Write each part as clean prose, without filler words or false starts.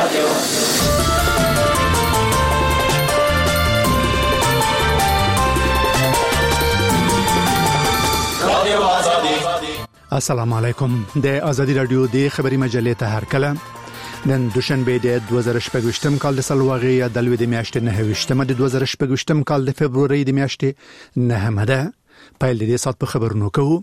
السلام علیکم. د ازادي رادیو د خبري مجلې ته هر کله نن دوشنبه د 2018 کال د سلواغي د لوي د میاشتې 9 د 2018 کال د فبرवरी د میاشتې 9 ده. پایل دې سات په خبرونو کوو.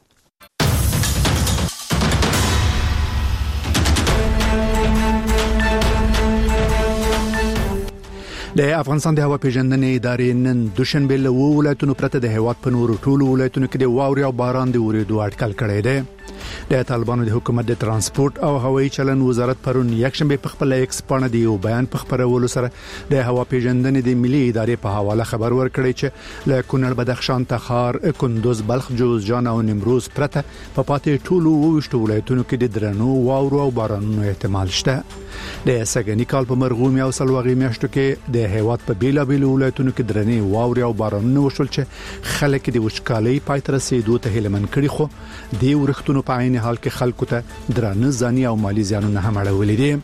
د افغانستان د هوا پیژندنې ادارې نن دوشنبه له ولایتونو پرته د هیواد په نورو ټولو ولایتونو کې د واوري او باران د ورېدو اټکل کړی دی. د طالبانو د حکومت د ترانسپورت او هوایي چلن وزارت پرون یکشنبه په خپل ایکس باندې د یو بیان په خبرولو سره د هوا پیژندنې د ملي ادارې په حواله خبر ورکړی چې له کونړ، بدخشان، تخار، کندوز، بلخ، جوزجان او نیمروز پرته په پاتې ټولو وشتو ولایتونو کې د درنو واورو او بارانونو احتمال شته. د سګنی کال په مرغومي او سلواغي میاشتو کې د هیواد په بیلابیل ولایتونو کې درنې واوري او بارانونه وشول چې خلک د وچکالۍ پای ته رسیدو ته هیلمن کړي، خو د ورښتونو په عین حال کې خلکو ته درنه ځاني او مالی زیانونه هم اړولې دي.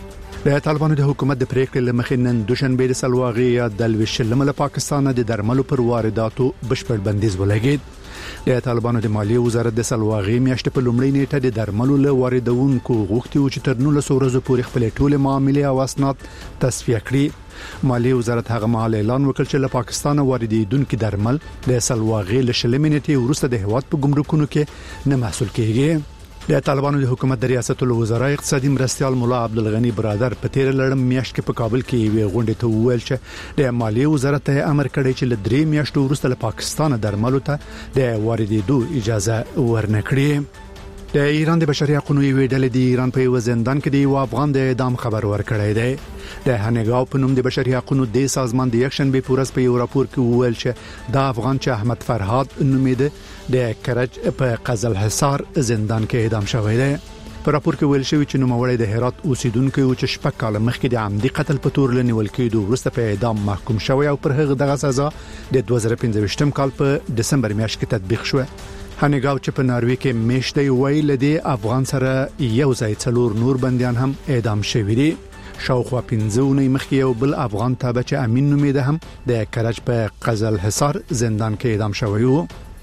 د طالبانو د حکومت د پریکړې لمخې نن دوشنبه د سلواغي د لويشلم له پاکستان د درملو پر وارداتو بشپړ بندیز ولګید. د طالبانو د مالیې وزارت د سلواغي میاشتې په لومړۍ نیټه د درملو له واردونکو غوښتي و چې تر 19 ورځې پورې خپل ټول معاملې او اسناد تصفیه کړي. مالیې وزارت هغه مهال اعلان وکړ چې له پاکستان واردېدونکو درمل د سلواغي له شلمې نیټې وروسته د هیواد په ګمرکونو کې نه محصول کیږي. د طالبانو د حکومت د ریاست الوزرا اقتصادي مرستيال مولا عبدالغنی برادر په تیر لړم میاشت کې په کابل کې وی غونډه ته وویل چې د مالیې وزارت ته امر کړی چې له 3 میاشتو وروسته له پاکستان درملو ته د واردېدو اجازه ورنکړي. د ایران د بشري حقوقو یوې ډلې د ایران په یو زندان کې د یو افغان د اعدام خبر ورکړی دی. د هنګاو په نوم د بشري حقوقو د سازمان د یکشنبه پورس په یو راپور کې وویل چې دا افغان چې احمد فرهاد نومیده د کرج په قزل حصار زندان کې اعدام شوی دی. په راپور کې ویل شوی چې نوموړی د هرات اوسیدونکو او چې شپږ کال مخکې د عمدي قتل په تور لنیول کېدو وروسته په اعدام محکوم شوی او پر هغه دغه سزا د 2015 کال په دسمبر میاشت کې تطبیق شو. هنګاو چې په ناروې کې میشته ویل دی افغان سره یو ځای څلور نور بنديان هم اعدام شوی دي. شاوخوا 15 مخکې یو بل افغان تابع چې امین نومیده هم د کرج په قزل حصار زندان کې اعدام شوی و.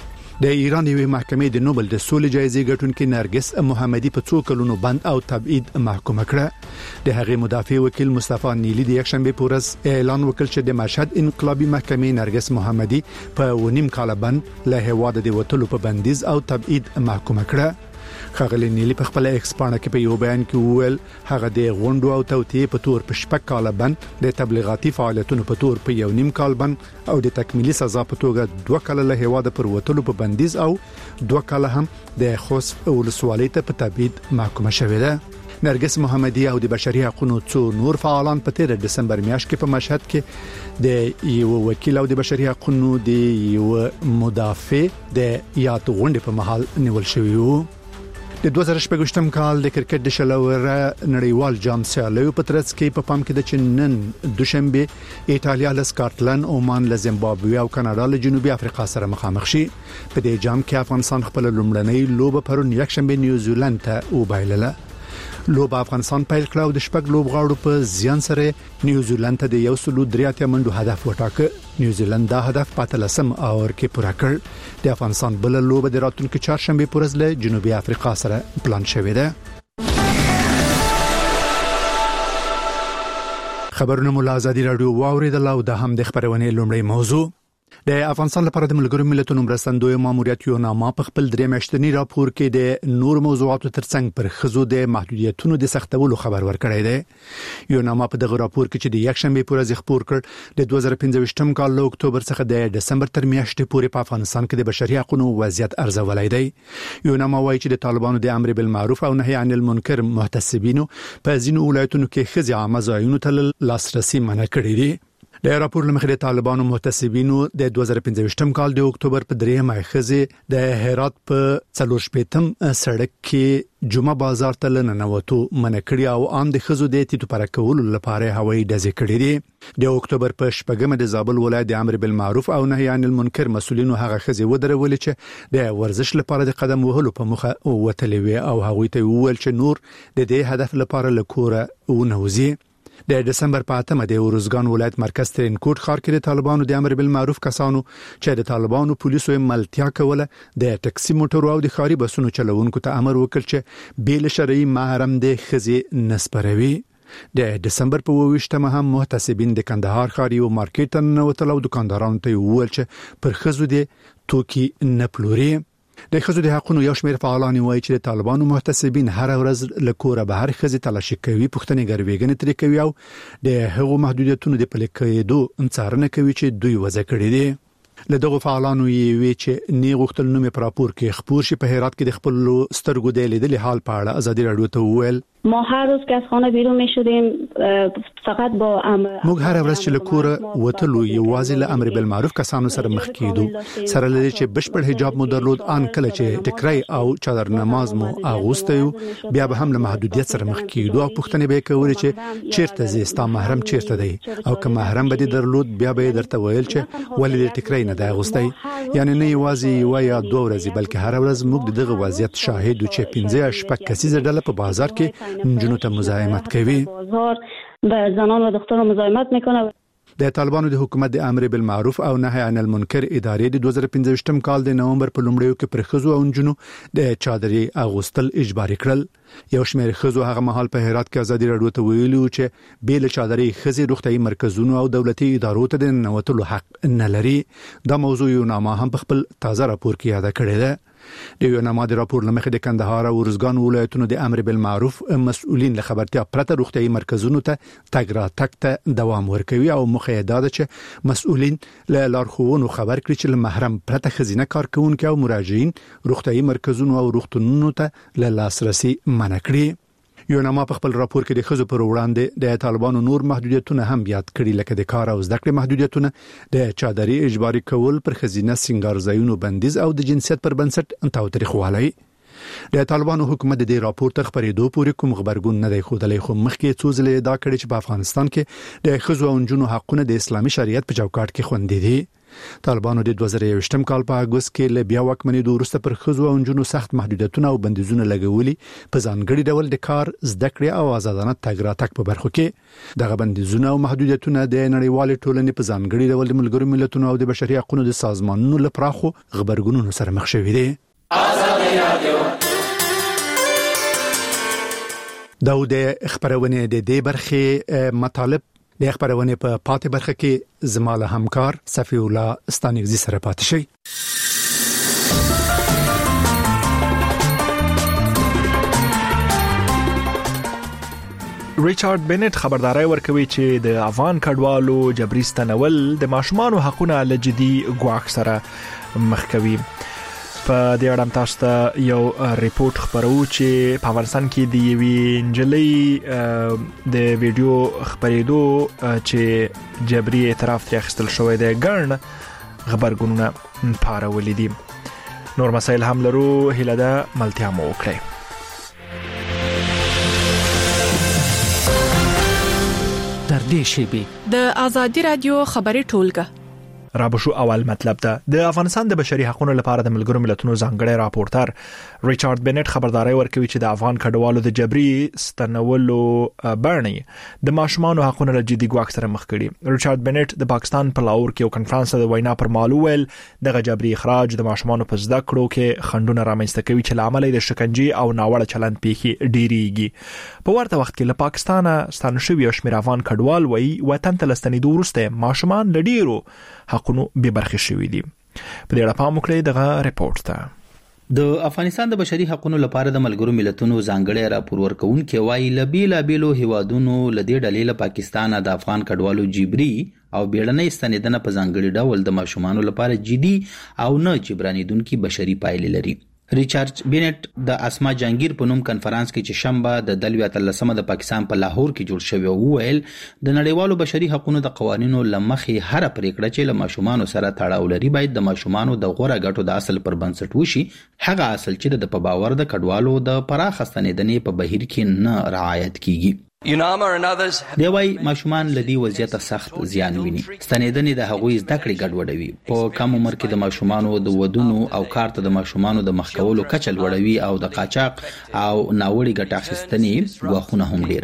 د ایران یوې محکمې د نوبل د سولې جایزې ګټونکې نرګس محمدي په 2 کلونو بند او تبعید محکومه کړه. د هغې مدافع وکیل مصطفی نیلی د یکشنبه پورس اعلان وکړ چې د مشهد انقلابي محکمې نرګس محمدي په 1.5 کال بند له هیواد د وټلو په بندیز او تبعید محکومه کړه. خغلی نیلی په خپل ایکس باندې کې په یو بیان کې وویل هغه د غونډو او توطئې په تور په شپږ کال بند، د تبلیغاتي فعالیتونو په تور په 1.5 کال بند او د تکمیلي سزا په توګه 2 کال له هیواد پر وټلو په بندیز او 2 کال هم د خوص ولسوالۍ ته په تبعید محکومه شوې ده. نرګس محمدي او د بشري حقوقو څو نور فعالان په 13 دسمبر میاشت کې په مشهد کې د یو وکیل او د بشري حقوقو د یو مدافع د یاد غونډې په محل نیول شوی وو. د 2018 کال د کرکټ د شلوره نړیوال جام سیالیو په ترڅ کې په پام کې د چنن دوشنبه ایتالیا له سکاټلند، عمان له زیمبابوې او کاناډا له جنوبي افریقا سره مخامخ شي. په دې جام کې افغانستان خپل لومړنۍ لوبه پرون یکشنبه نیوزیلند ته وبایلله. لوبه افغانستان پیل کړ او د شپږ لوبغاړو په زیان سره نیوزیلند ته د 103 منډو هدف وټاکه. نیوزیلند دا هدف په 13 اور کې پوره کړ. د افغانستان بل لوبه د راتلونکي چهارشنبه پورز له جنوبي افریقا سره پلان شوې ده. خبرونه مو له آزادي رادیو واوریدل او د هم د خبرونه لومړی موضوع. د افغانستان لپاره د ملګرو ملتونو مرستندوی ماموریت یو نامه په خپل درې میاشتنی راپور کې د نور موضوعاتو ترڅنګ پر خزو د محدودیتونو د سختولو خبر ورکړی دی. یو نامه په دغه راپور کې چې د یکشنبه پورز خبر کړ د 2015 کال له اکتوبر څخه د دسمبر تر میاشتې پورې په افغانستان کې د بشري حقوقو وضعیت ارزولای دی. یو نامه وایي چې د طالبانو د امر بالمعروف او نهي عن المنکر محتسبینو په ځینو ولایتونو کې خزي عامه ځایونو ته لاسرسي منع کړی دی. د راپور لمخې د طالبانو محتسبینو د 2015 کال د اکتوبر په 3 خزي د هرات په 4 سړک کې جمعه بازار ته لننوتو منکړی او عام د خزو د تیتو پر کول لپاره هوایي ډزې کړې دي. د اکتوبر په 8 د زابل ولایت د امر بالمعروف او نهي عن المنکر مسولینو هغه خزي ودرول چې د ورزش لپاره د قدم وهلو په مخه وتلوي او هغه ته وویل چې نور د دې هدف لپاره لکوره ونوزي. د دسمبر په 8 د اورزګان ولایت مرکز ترینکوټ ښار کې د طالبانو د امر بالمعروف کسانو چې د طالبانو پولیسو ملتیا کوله د ټکسي موټر او د ښاري بسونو چلوونکو ته امر وکړ چې بیل شرعي محرم د خزي نسپروي. د دسمبر په 28 هم محتسبین د کندهار ښار یو مارکیټ ته وتلو دکاندارانو ته وویل چې پر خزو د توکي نه پلوري. د خزو د حقونو یو شمېر فعالان وایي چې طالبانو محتسبین هر ورځ له کوره بهر خزي تلاشي کوي، پښتنې ګرویګنې ترې کوي او د هغو محدودیتونو د پلي کېدو څارنه کوي چې دوی وضع کړي دي. له دغه فعالانو یې وی چې نه غوښتل نوم په راپور کې خبر شي. په هرات کې د خپل سترګو د لیدل حال په اړه ازادي رادیو ته وویل ما هر روز که از خانه بیرون می شدیم فقط با موږ هر ورځ چې له کوره وتلو یوازې له امر بالمعروف کسانو سره مخ کېدو، سره لري چې بشپړ حجاب مو درلود، ان کله چې ټکرای او چادر نماز مو اغوستیو بیا به هم له محدودیت سره مخ کېدو او پښتنې به کولې چې چیرته زیستا محرم چیرته دی او که محرم به درلود بیا به درته ویل چې ولې ټکرای نه دی اغوستی. یعنی نه یوازې یو یا دوه ورځې بلکې هر ورځ موږ دغه وضعیت شاهد یو چې 15 شپږ کسیزه ډله په بازار کې نجونو ته مزاحمت کوي. بازار به زنان و دختران مزاحمت میکنه. د طالبانو د حکومت د امر بالمعروف او نهي عن المنکر ادارې د 2015 کال د نومبر په لومړیو کې پر خزو او نجونو د چادرې اغوستل اجباري کړل. یو شمېر خزو هغه مهال په هرات کې ازادي رادیو ته ویلو چې بیل چادرې خزي روغتي مرکزونو او دولتي ادارو ته د نوتلو حق نه لري. دا موضوع یو نامه هم په خپل تازه راپور کې یاد کړی ده. د یو نامه د راپور لمخې د کندهار او ورزګان ولایتونو د امر بالمعروف مسؤلین له خبرتیا پرته روغتي مرکزونو ته تګ را تګ ته دوام ورکوي او مخیدا ده چې مسؤلین له لارښوونو خبر کړي چې له محرم پرته خزینه کارکونکو او مراجعین روغتي مرکزونو او روغتونونو ته له لاسرسي منع کړي. یو نامه په خپل راپور کې د خزو پر وړاندې د طالبانو نور محدودیتونه هم یاد کړي، لکه د کار او زده کړې محدودیتونه، د چادرې اجباري کول، پر خزینه سنگار ځایونو بندیز او د جنسیت پر بنسټ تاوتریخوالی. د طالبانو حکومت د راپور تر خبرېدو پورې کوم خبرګون نه دی ښودلی، خو مخکې څو ځله ادعا کړې چې په افغانستان کې د خزو او نجونو حقونه د اسلامي شریعت په چوکاټ کې خوندي دي. طالبانو د 2021 کال په اگست کې له بیا واکمنۍ وروسته پر خزو او نجونو سخت محدودیتونه او بندیزونه لګولي، په ځانګړي ډول د کار، زده کړې او آزادانه تګ راتګ په برخو کې. دغه بندیزونه او محدودیتونه د نړیوال ټولنې په ځانګړي ډول د ملګرو ملتونو او د بشري حقوقو د سازمانونو لپاره خو خبرګونونو سره مخ شوي دي. دا د خبرونه د دې برخې مطالب د خبرونه په پاتې برخه کې زماله همکار صفی الله ستانګزي سره پاتې شي. ریچارډ بینټ خبرداري ورکوي چې د افغان کډوالو جبري ستنول د ماشومان حقوقو له جدي ګواښ سره مخ کوي. په دې اړه تاسو ته یو ریپورت خبرو چې په افغانستان کې د یوې نجلۍ د ویډیو خبرېدو چې جبري اعتراف ترې اخیستل شوی دی ګڼ خبرګونونه پارولي دي. نور مسایل هم لرو، هیله ده ملتیا مو وکړئ. در دې شیبي د ازادي رادیو خبري ټولګه رابشو اول مطلب ده. د افغانستان د بشري حقوقو لپاره د ملګرو ملتونو ځانګړی راپورټر ریچارډ بینټ خبرداري ورکوي چې د افغان کډوالو د جبري ستنولو بڼې د ماشومان حقوقو له جدي ګواښ سره مخ کړي. ریچارډ بینټ د پاکستان په لاهور کې یو کنفرانس د وینا پر مهال ویل د جبري اخراج د ماشومان په زده کړو کې خنډونه رامنځته کوي چې لامل د شکنجې او ناوړه چلند پیښې ډیریږي. په ورته وخت کې له پاکستانه ستانه شوی شمېر افغان کډوال وایي وطن ته لستنېدو وروسته ماشومان له ډیرو حقونو به برخه شوي دي. په دې اړه پام وکړئ دغه ریپورت ته. د افغانستان د بشري حقوقو لپاره د ملګرو ملتونو ځانګړی راپور ورکوونکی وایي له بیلابېلو هیوادونو له دې ډلې له پاکستان د افغان کډوالو جبري او بیړنۍ ستنېدنه په ځانګړي ډول د ماشومانو لپاره جدي او نه جبرانېدونکي بشري پایلې لري. ریچارډ بینټ د اسما جهانگیر په نوم کنفرانس کې چې شنبه د 2013 د پاکستان په لاهور کې جوړ شوی وویل د نړیوالو بشري حقوقو د قوانینو لمخې هر پریکړه چې له ماشومانو سره تړاو لري باید د ماشومانو د غوړه ګټو د اصل پر بنسټ وشي، هغه اصل چې د په باور د کډوالو د پراخ ستنېدنې په بهیر کې نه رعایت کیږي. دی وايي ماشومان لدی وضعیت سخت زیان ویني. ستنېدنې د هغوی زده کړې ګډوډوي، په کم عمر کې د ماشومانو د ودونو او کار ته د ماشومانو د مخکولو کچه لوړوي او د قاچاق او ناوړي ګټه اخیستنې ګواښونه هم ډیروي.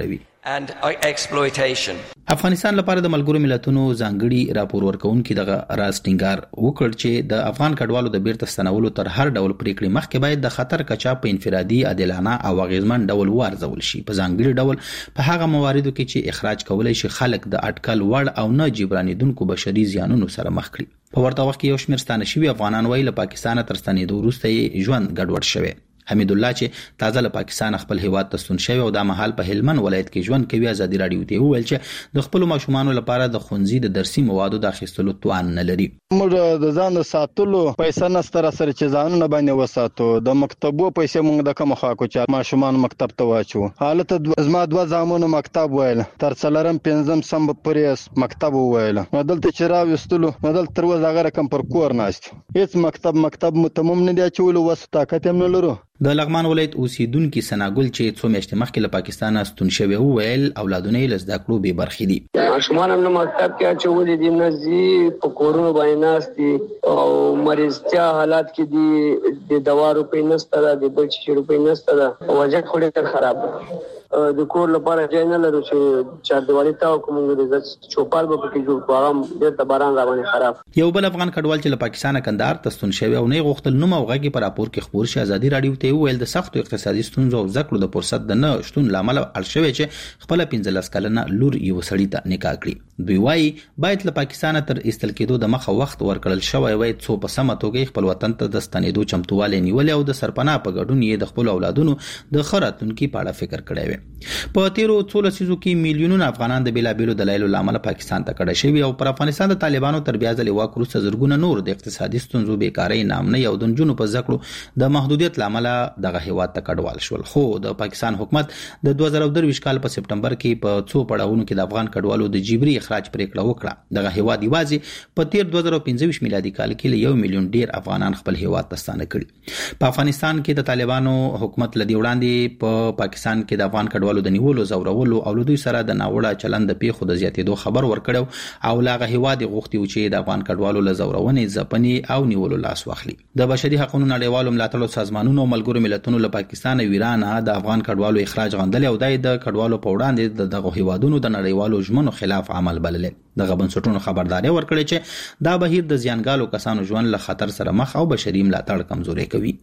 and exploitation. افغانستان لپاره د ملګرو ملتونو ځانګړي راپور ورکونکي دغه راز ټینګار وکړ چې د افغان کډوالو د بیرته ستنولو تر هر ډول پریکړې مخکې باید د خطر کچا په انفرادي عادلانه او اغیزمن ډول وارزول شي، په ځانګړي ډول په هغه مواردو کې چې اخراج کولای شي خلک د اټکل وړ او نه جبرانیدونکو بشري زیانونو سره مخ کړي. په ورته وخت کې یو شمېر ستانه شوي افغانان وایي له پاکستان تر ستنېدو وروسته یې ژوند ګډوډ شوی. حمید الله چې تازه له پاکستان خپل هیواد ته ستون شوی او د مهال په هلمند ولایت کې ژوند کوي، ازادي رادیو ته وویل چې د خپل ماشومانو لپاره د ښوونځي د درسي موادو د اخیستلو توان نه لري. موږ د ځان ساتلو پیسې نستر سره چې ځانونه باندې وساتو، د مکتبو پیسې موږ د کوم خوا کو چې ماشومان مکتب ته واچو. حالت زما دوه زامنو مکتب ویل تر څلرم پنځم سم پرې مکتب ویل، نو دلته چې راوستلو نو دلته تر وځه هغه کم پر کور ناست، هیڅ مکتب متمم نه دی چولو، وس طاقت هم نه لرو. د لغمان ولایت اوسیدونکو سناګل چې څو میاشتې مخکې له پاکستان ستون شوی وویل اولادونه یې لزده کړو به برخې دي. ماشومان هم مکتب کې اچولې دي، نزي په کورونو باندې ناستي او مریضتیا حالات کې دي، د دوا روپۍ نشته ده، د بل شي روپۍ نشته ده، وضعیت خو ډېر خراب ده. د کور لپاره ځای نه لرو چې چاردیوالي ته کوم د چوپال به پکې جوړ کوم، ډېر د باران را باندې خراب. یو بل افغان کډوال چې له پاکستان کندهار ته ستون شوی او نه غوښتل نوم او غږی پر راپور کې خبر شي، ازادي رادیو ته ویل د سختو اقتصادي ستونزو او ذکر د فرصت د نه شتون لامل الشوي چې خپل 15 کلنه لور یو سړی ته نکاح کړي. دوی وايي باید له پاکستان تر استل کېدو د مخه وخت ورکړل شوی وای څو په سمه توګه خپل وطن ته د ستنېدو چمتواله نیول او د سرپناه په ګډون یې د خپل اولادونو د خراتونکو په اړه فکر کړی وي. په تیرو 13 سيزو کې میلیونونه افغانان د بیلابیلو دلایلو لامل پاکستان ته کډه شوی او پر افغانستان د طالبانو تر بیا ځلې واک وروسته زرګونه نور د اقتصادي ستونزو بیکاری نامنه او د جنونو په ذکر د محدودیت لامل دغه هیواد ته کډوال شول. خو د پاکستان حکومت د 2023 کال په سپټمبر کې په څو پړاوونو کې د افغان کډوالو د جبري اخراج پریکړه وکړه. دغه هیواد یوازې په تیر 2015 میلادي کال کې له 1 میلیون ډیر افغانان خپل هیواد ته ستانه کړي. په افغانستان کې د طالبانو حکومت لدی وړاندې په پاکستان کې د افغان کډوالو د نیولو زورولو او له دوی سره د ناوړه چلند د پیښو د زیاتېدو خبر ورکړو او لاغه هیواد غوښتي چې د افغان کډوالو له زورونې ځپنې او نیولو لاس واخلي. د بشري حقوقو نړیوالو ملاتړو سازمانونو او ملګرو ملتونو له پاکستان او ایران د افغان کډوالو اخراج غندل او د کډوالو په وړاندې دغه هیوادونو د نړیوالو ژمنو خلاف عمل بلل. دغه بنسټونو خبرداري ورکړي چې دا بهیر د زیانګالو کسانو ژوند له خطر سره مخ او بشري ملاتړ کمزوري کوي.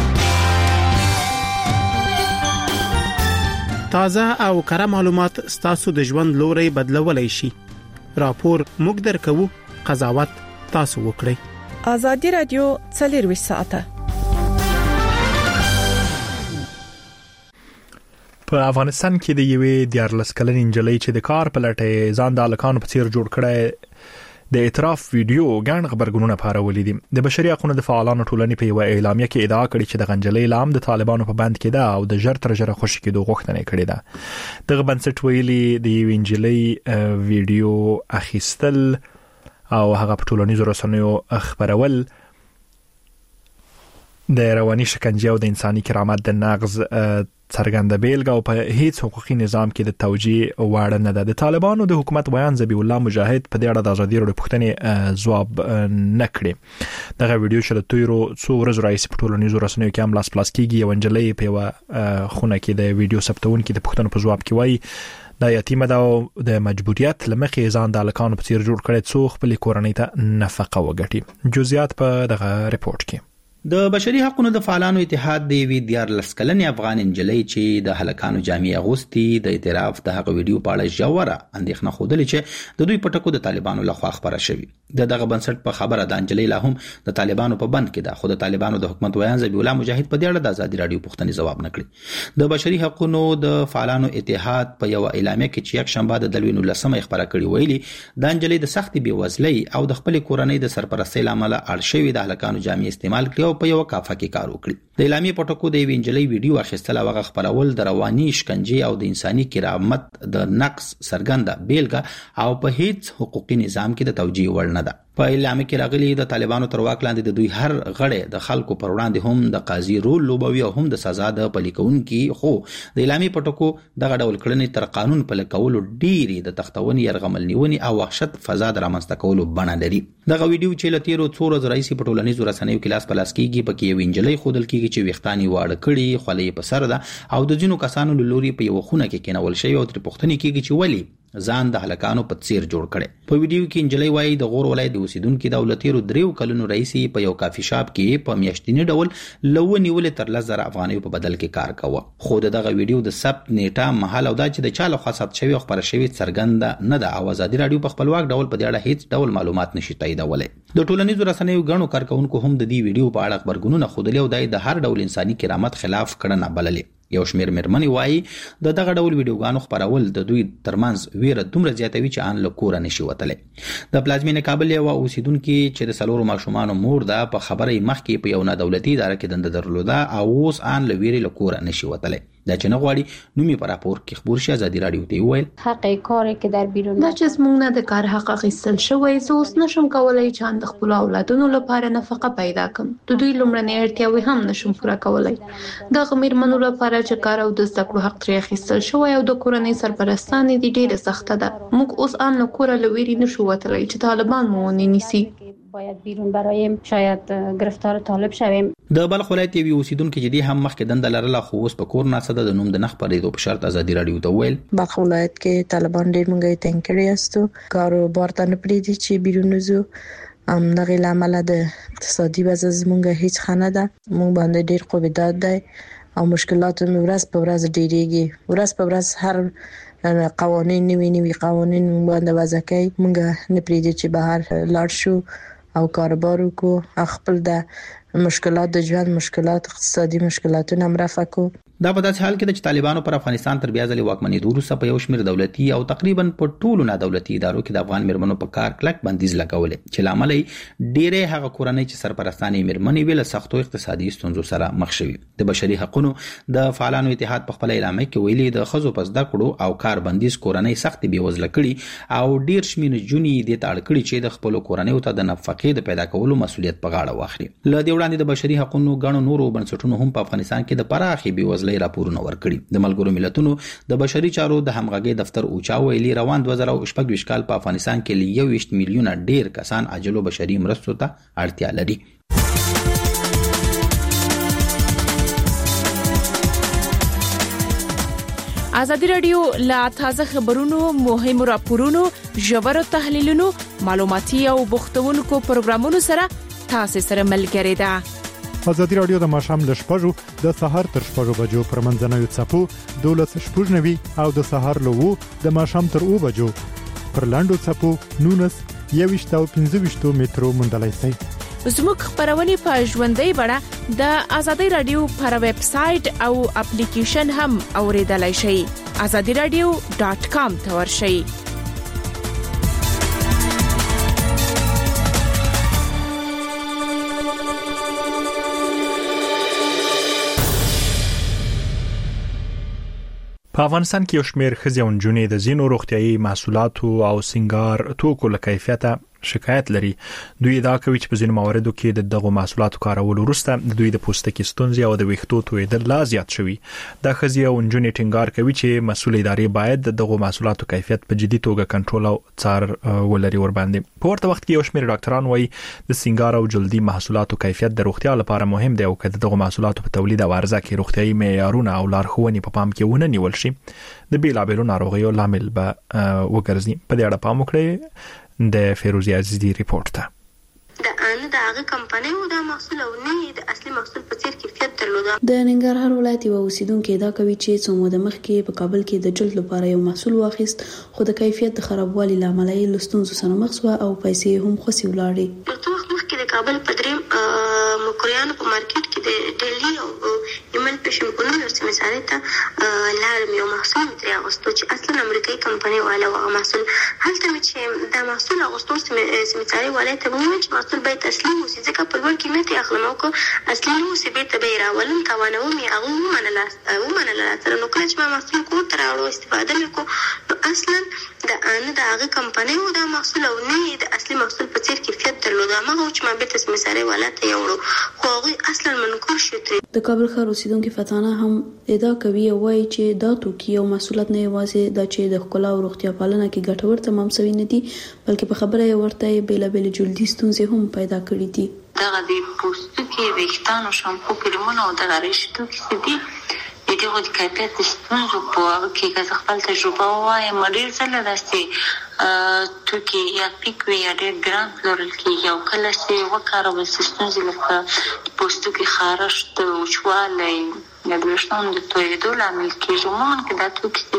تازه او کره معلومات ستاسو د ژوند لوري بدلولای شي. راپور موږ درکو، قضاوت تاسو وکړئ. ازادي رادیو 24 ساعته. په افغانستان کې د یوې 14 کلنې نجلۍ چې د کار په لټه ځان د الکانو په څیر جوړ کړي د اعتراف ویډیو غاڼ خبرګونونه پارولې دي. د بشري حقوقو د فعالانو ټولنې په یو اعلامیه کې ادعا کړې چې د غنجلې لام د طالبانو په بند کې ده او د ژر تر ژره خوشی کېدو غوښتنه کړې ده. دغه بنسټ ویلي د وینجلې ویډیو اخیستل او هغه په ټولنیزو رسنیو خبرول د رواني شکنجه او د انساني کرامت د نقض څرګنده بیلګه او په هیڅ حقوقي نظام کې د توجیه وړ نه ده. د طالبانو د حکومت بیان ذبیح الله مجاهد په دې اړه د ازادي رادیو پوښتنې ځواب نه کړی. دغه ویډیو چې د تیرو څو ورځې راځي په ټولنیزو رسنیو کې هم لاس پلاس کیږي. یو انجلۍ په یو خونه کې د ویډیو ثبتونکو د پوښتنو په ځواب کې وایي د یتیمه ده او د مجبوریت لمخې ځان د الکانو په څیر جوړ کړي څو خپل کورنۍ ته نفقه وګټي. جزئیات په دغه ریپورت کې. د بشري حقوقو د فعالانو اتحاد د وی 14 کلنې افغان انجلۍ چې د هلکانو جامې اغوستي د اعتراف د هغه ویډیو په اړه ژوره اندېښنه خوده چې د دوی په ټکو د طالبانو لخوا خبره شوې. دغه بنسټ په خبره د انجلۍ لا هم د طالبانو په بند کې ده، خو د طالبانو د حکومت ویان ذبیح الله مجاهد په دې اړه د ازادي رادیو پوښتنې ځواب نه کړی. د بشري حقوقو د فعالانو اتحاد په یو اعلامیه کې چې یک شنبه د دلوینو لسمه خبره کړې ویلي د انجلۍ د سختي بیوزلۍ او د خپل کورنۍ د سرپرستۍ لامل اړشوي د هلکانو جامې استعمال کړي او په یو کافه کې کار وکړي. د اعلامیه په ټکو د وینجلۍ ویډیو اخیستل او خبرول د رواني شکنجه او د انساني کرامت د نقص څرګنده بیلګه او په هیڅ حقوقي نظام کې د توجیه وړ نه ده. په اعلان کې راغلي د طالبانو تر واک لاندې د دوی هر غړی د خلکو پر وړاندې هم د قاضي رول لوبوي او هم د سزا د پلي کوونکي، خو د اعلامي پټکو دغه ډول کړنې تر قانون پلي کولو ډېری د تختونې، يرغمل نیونې او وحشت فضا د رامنځته کولو بڼه لري. دغه ویډیو چې له تیرو څو ورځو راهیسې په ټولنیزو رسنیو کې لاس په لاس کېږي، پکې یو انجلۍ ښودل کېږي چې ویښتان یې واړه کړي، خولۍ یې په سر ده او د ځینو کسانو له لوري په یوه خونه کې کېنول شوې او ترې پوښتنې کېږي چې ولې ځان د هلکانو په څیر جوړ کړي. په ویډیو کې انجلۍ وایي د غور ولایت د اوسیدونکو د تیرو 3 کلونو راهیسې په یو کافي شاپ کې په میاشتني ډول لونی ولې تر 10,000 افغانۍ په بدل کې کار کوي. خو دغه ویډیو د ثبت نیټه، محل او دا چې د چا له خوا ثبت شوی او خبره شوی څرګنده نه ده او ازادي رادیو په خپلواک ډول په دې اړه هیڅ ډول معلومات نشي تاییدولی. د ټولنیزو رسنیو غنو کارکونکو هم د دې ویډیو په اړه خبرګونونه خوده او د هر ډول انساني کرامت خلاف کړنه بللې. یو شمیر مېرمنې وایي د دغه ډول ویډیوګانو خپرول د دوی ترمنځ ویره دومره زیاتوي چې ان له کوره نشي وتلی. د پلازمینې کابل یو اوسیدونکي چې د 4 ماشومانو مور ده په خبرې مخکې په یو نه دولتي اداره کې دنده درلوده او اوس ان له ویرې له کوره نشي وتلی. دا چې نه غواړي نومي په راپور کې خبر شي. ازادي رادیو ته ویل حق کاری که در بیرون دا چې موږ نه د کار حق اخیستل شوی، زه اوس نشم کولای چې د خپل اولادونو لپاره نفقه پیدا کړم. د دوی لومړنۍ اړتیاوې هم نشم پوره کولای. د غمیرمنو لپاره چې کار او د زده کړو حق ترې اخیستل شوی او د کورنۍ سرپرستانې دي ډېره سخته ده. موږ اوس ان له کوره له ویرې نشو وتلی چې طالبان مو ونیسي. باید بیرون برایم، شاید گرفتار طالب شویم. د بلخ ولایت یو اوسیدونکو چې دې هم مخکې دنده لرله خو اوس په کور ناسته د نوم د نخ پرېدو په شرط ازادي رادیو ته ویل بلخ ولایت کې طالبان ډېر مونږه تنګ کړی استو، کاروبار ته نه پرېږدي چې بیرون وځو. دغه لامل د اقتصادي وضع زمونږ هیڅ خانه ده، مونږ باندې ډېر قوبداد دی او مشکلات مو ورځ په ورځ ډېریږي. ورځ په ورځ هر قوانین نوي قوانین مونږ باندې وضع کوي. مونږ نه پرېږدي چې بهر لاړ شو او کاروبار وکړو، خپل د مشکلات د ژوند مشکلات، اقتصادي مشکلاتونه هم رفع کړو. دا په داسې حال کې چې طالبانو پر افغانستان تر بیا ځلې واکمنېدو وروسته په یو شمېر دولتي او تقریبا په ټولو نادولتي ادارو کې د افغان مېرمنو په کار کلک بندیز لګولې چې لامل یې ډېرې هغه کورنۍ چې سرپرستانې مېرمنې ویل سختو اقتصادي ستونزو سره مخ شوي. د بشري حقوقو د فعالانو اتحاد په خپل اعلامیه کې ویلي د ښځو په زده کړو او کار بندیز کورنۍ سختې بېوزله کړي او ډېر شمېر نجونې دې ته اړ کړي چې د خپلو کورنیو ته د نفقې د پیدا کولو مسؤلیت په غاړه واخلي. له دې وړاندې د بشري حقوقو غاڼو نورو بنسټونو هم په افغانستان کې د پراخې بېوزلۍ راپورونه ورکړي. د ملګرو ملتونو د بشري چارو د همغږي دفتر اوچا ویلي روان 2026 کال په افغانستان کې ل 21 میلیونه ډیر کسان عاجلو بشري مرستو ته اړتیا لري. ازادي رادیو لا تازه خبرونو، مهمو راپورونو، ژورو تحلیلونو، معلوماتي او بوختونکو پروګرامونو سره تاسو سره ملګری ده. ازادي رادیو د ماښام ل 6:00 د سحر تر 6:00 بجو پر منځنوي څپو 12:90 او د سحر له 2 د ماښام تر 2 بجو پر لاندو څپو 19 او 15 مترو مندلای شي. زموږ خبرونه په ژوندۍ بڼه د ازادي رادیو پر ویب سټ او اپلیکیشن هم اوریدلای شئ. azadiradio.com ته ورشئ. په افغانستان کې یو شمېر ښځې او نجونې د ځینو روغتیايي محصولاتو او سنگار توکو له کیفیته شکایت لري. دوی ادعا کوي چې په ځینو مواردو کې د دغو محصولاتو کارول وروسته د دوی د پوستکي ستونزې او د ویښتو تویدل لا زیات شوي. دا ښځې او نجونې ټینګار کوي چې مسؤل ادارې باید د دغو محصولاتو کیفیت په جدي توګه کنټرول او څار ولري ورباندې. په ورته وخت کې یو شمېر ډاکټران وایي د سنگار او جلدي محصولاتو کیفیت د روغتیا لپاره مهم دی او که دغو محصولاتو په تولید او عرضه کې روغتیايي معیارونه او لارښوونې په پام کې ونه نیول شي د بیلابېلو ناروغیو لامل به وګرځي. په دې اړه پام وکړئ. د فیروزی عزیزی ریپورت ته د هغه کمپنۍ او د محصول او نه د اصلي محصول په څیر کیفیت درلوده. د ننګرهار ولایت یو اوسیدونکو دا کوي چې څو موده مخکې په کابل کې د جلد لپاره یو محصول واخیست خو د کیفیت د خرابوالي لامل یې لستونزو سره مخ شو او پیسې هم خوسي ولاړې. په توخ مخکې د کابل په دریم مکریانو په مارکیټ کې د ډیلی او یمن پېشم په نور سیمه سره ته لارم یو محصول ترې اغوستو چې اصلا امریکایي کمپنۍ والا هغه محصول هلته مې چې دا محصول اغوستو سیمه سره والا ته وایي چې محصول باید اصلي وي ځکه په لوړ قیمت یې اخلم او که اصلي نو سی به ته راولم توانوم یې هغه ومنله تر نو کله چې ما محصول کو تر اړو استفاده وکړو اصلا د نه د هغه کمپنۍ و د محصول او نه د اصلي محصول په څیر کیفیت درلود. هغه چې ما به تاسو مثالي ولته یوړو خو هغه اصلا منکر شو. د کابل ښار اوسیدونکو فتانه هم ادعا کوي وایي چې دا توکي او محصولات نه یوازې د چې د ښکلا او روغتیا پالنه کې ګټور تمام شوي نه دي بلکې په خبره یې ورته بیلابېل جلدي ستونزې هم پیدا کړې دي. دغه د پوستکي ویښتانو شامپو کریمونه او دغه رشتو کې دي د دغه د کیفیت ستونزو په هغه کې که خپل تجربه وایم ډېر ځله داسې توکي یا پیک وي یا ډېر ګران پلورل کېږي او کله چې وکارول شي ستونزې لکه پوستکي خارښت وچوالی یا د ویښتانو د تویېدو لامل کېږي. عموما که دا توکي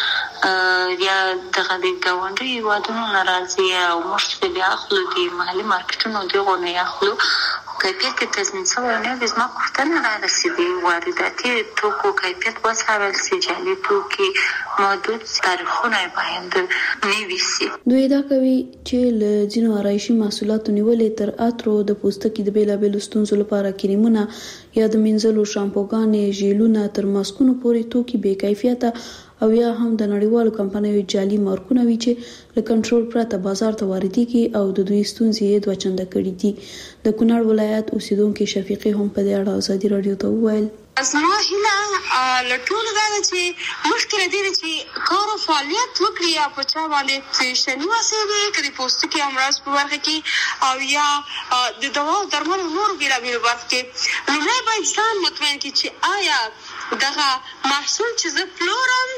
دي یا دغه د ګاونډیو هېوادونو نه راځي او موږ چې بیا اخلو د محلي مارکېټونو دغو نه یې اخلو کیفیت کې تضمین شوی نه وي. زما پوښتنه دا ده چې د وارداتي توکو کیفیت وڅارل شي، جعلي توکي محدود تاریخونه یې باید نوي شي. دوی ادعا کوي چې له ځینو آرایشي محصولاتو نیولې تر عطرو د پوستکي د بیلابېلو ستونزو لپاره کریمونه یا د مینځلو شامپوګانې ژیلونه تر ماسکونو پورې توکي بې کیفیته او یا هم د نړیوالو کمپنیو جعلي مارکونه وي چې له کنټرول پرته بازار ته واردېږي او د دوی ستونزې یې دوه چنده کړي دي. د کونړ ولایت اوسیدونکو شفیقي هم په دې اړه ازادي رادیو ته وویل زما هیله له ټولو دا ده چې مخکې له دې چې کار او فعالیت وکړي یا په چا باندې فیشني وسیلې که د پوستکي امراض په برخه کې او یا د دوا او درملو نورو بېلابېلو برخو کې لومړی باید ځان مطمئن کړي چې آیا دغه محصول چې زه پلورم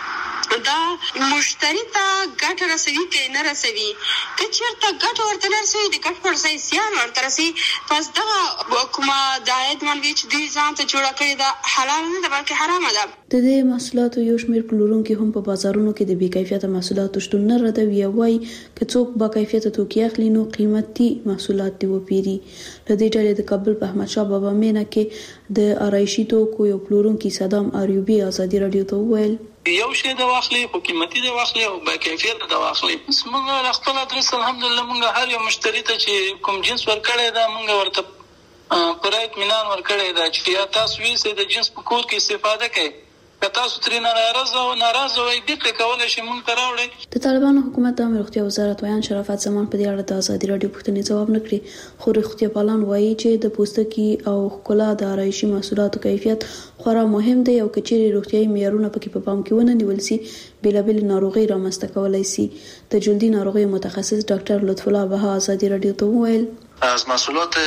دا مشتری ته ګټه رسوي که نه رسوي. که چېرته ګټه ورته نه رسوي د ګټ پر ځای زیان ورته رسوي پس دغه کومه د عاید منبع چې دوی ځان ته جوړه کړې ده حلال نه ده بلکې حرامه ده. د دې محصولاتو یو شمېر پلورونکي هم په بازارونو کې د بې کیفیته محصولاتو شتون نه ردوي او وایي که څوک با کیفیته توکي اخلي نو قیمتي محصولات دې وپېري. له دې ډلې د کابل په احمدشاه بابا مینه کې د آرایشي توکو یو پلورونکي صدام ایوبي ازادي رادیو ته وویل یو شی د واخلي خو قیمتي د واخلي او با کیفیت د واخلي. موږ خپل ادرس الحمدلله موږ هر یو مشتری ته چې کوم جنس ورکړی دا موږ ورته پر اطمینان ورکړی دا چې یا تاسو ویسه د جنس په کور کې استفاده کوي که تاسو ترې ناراضه وئ بیرته کولی شئ موږ ته راوړئ. د طالبانو حکومت د روغتیا وزارت ویان شرافت زمان په دې اړه د ازادي رادیو پوښتنې ځواب نه کړي خو روغتیا پالان وایي چې د پوستکي او ښکلا د آرایشي محصولاتو کیفیت خورا مهم دی او که چیرې روغتیایي معیارونه پکې په پام کې ونه نیول شي بیلابېلې ناروغۍ رامنځته کولی شي. د جلدي ناروغیو متخصص ډاکټر لطف الله بها ازادي رادیو ته وویل از محصولات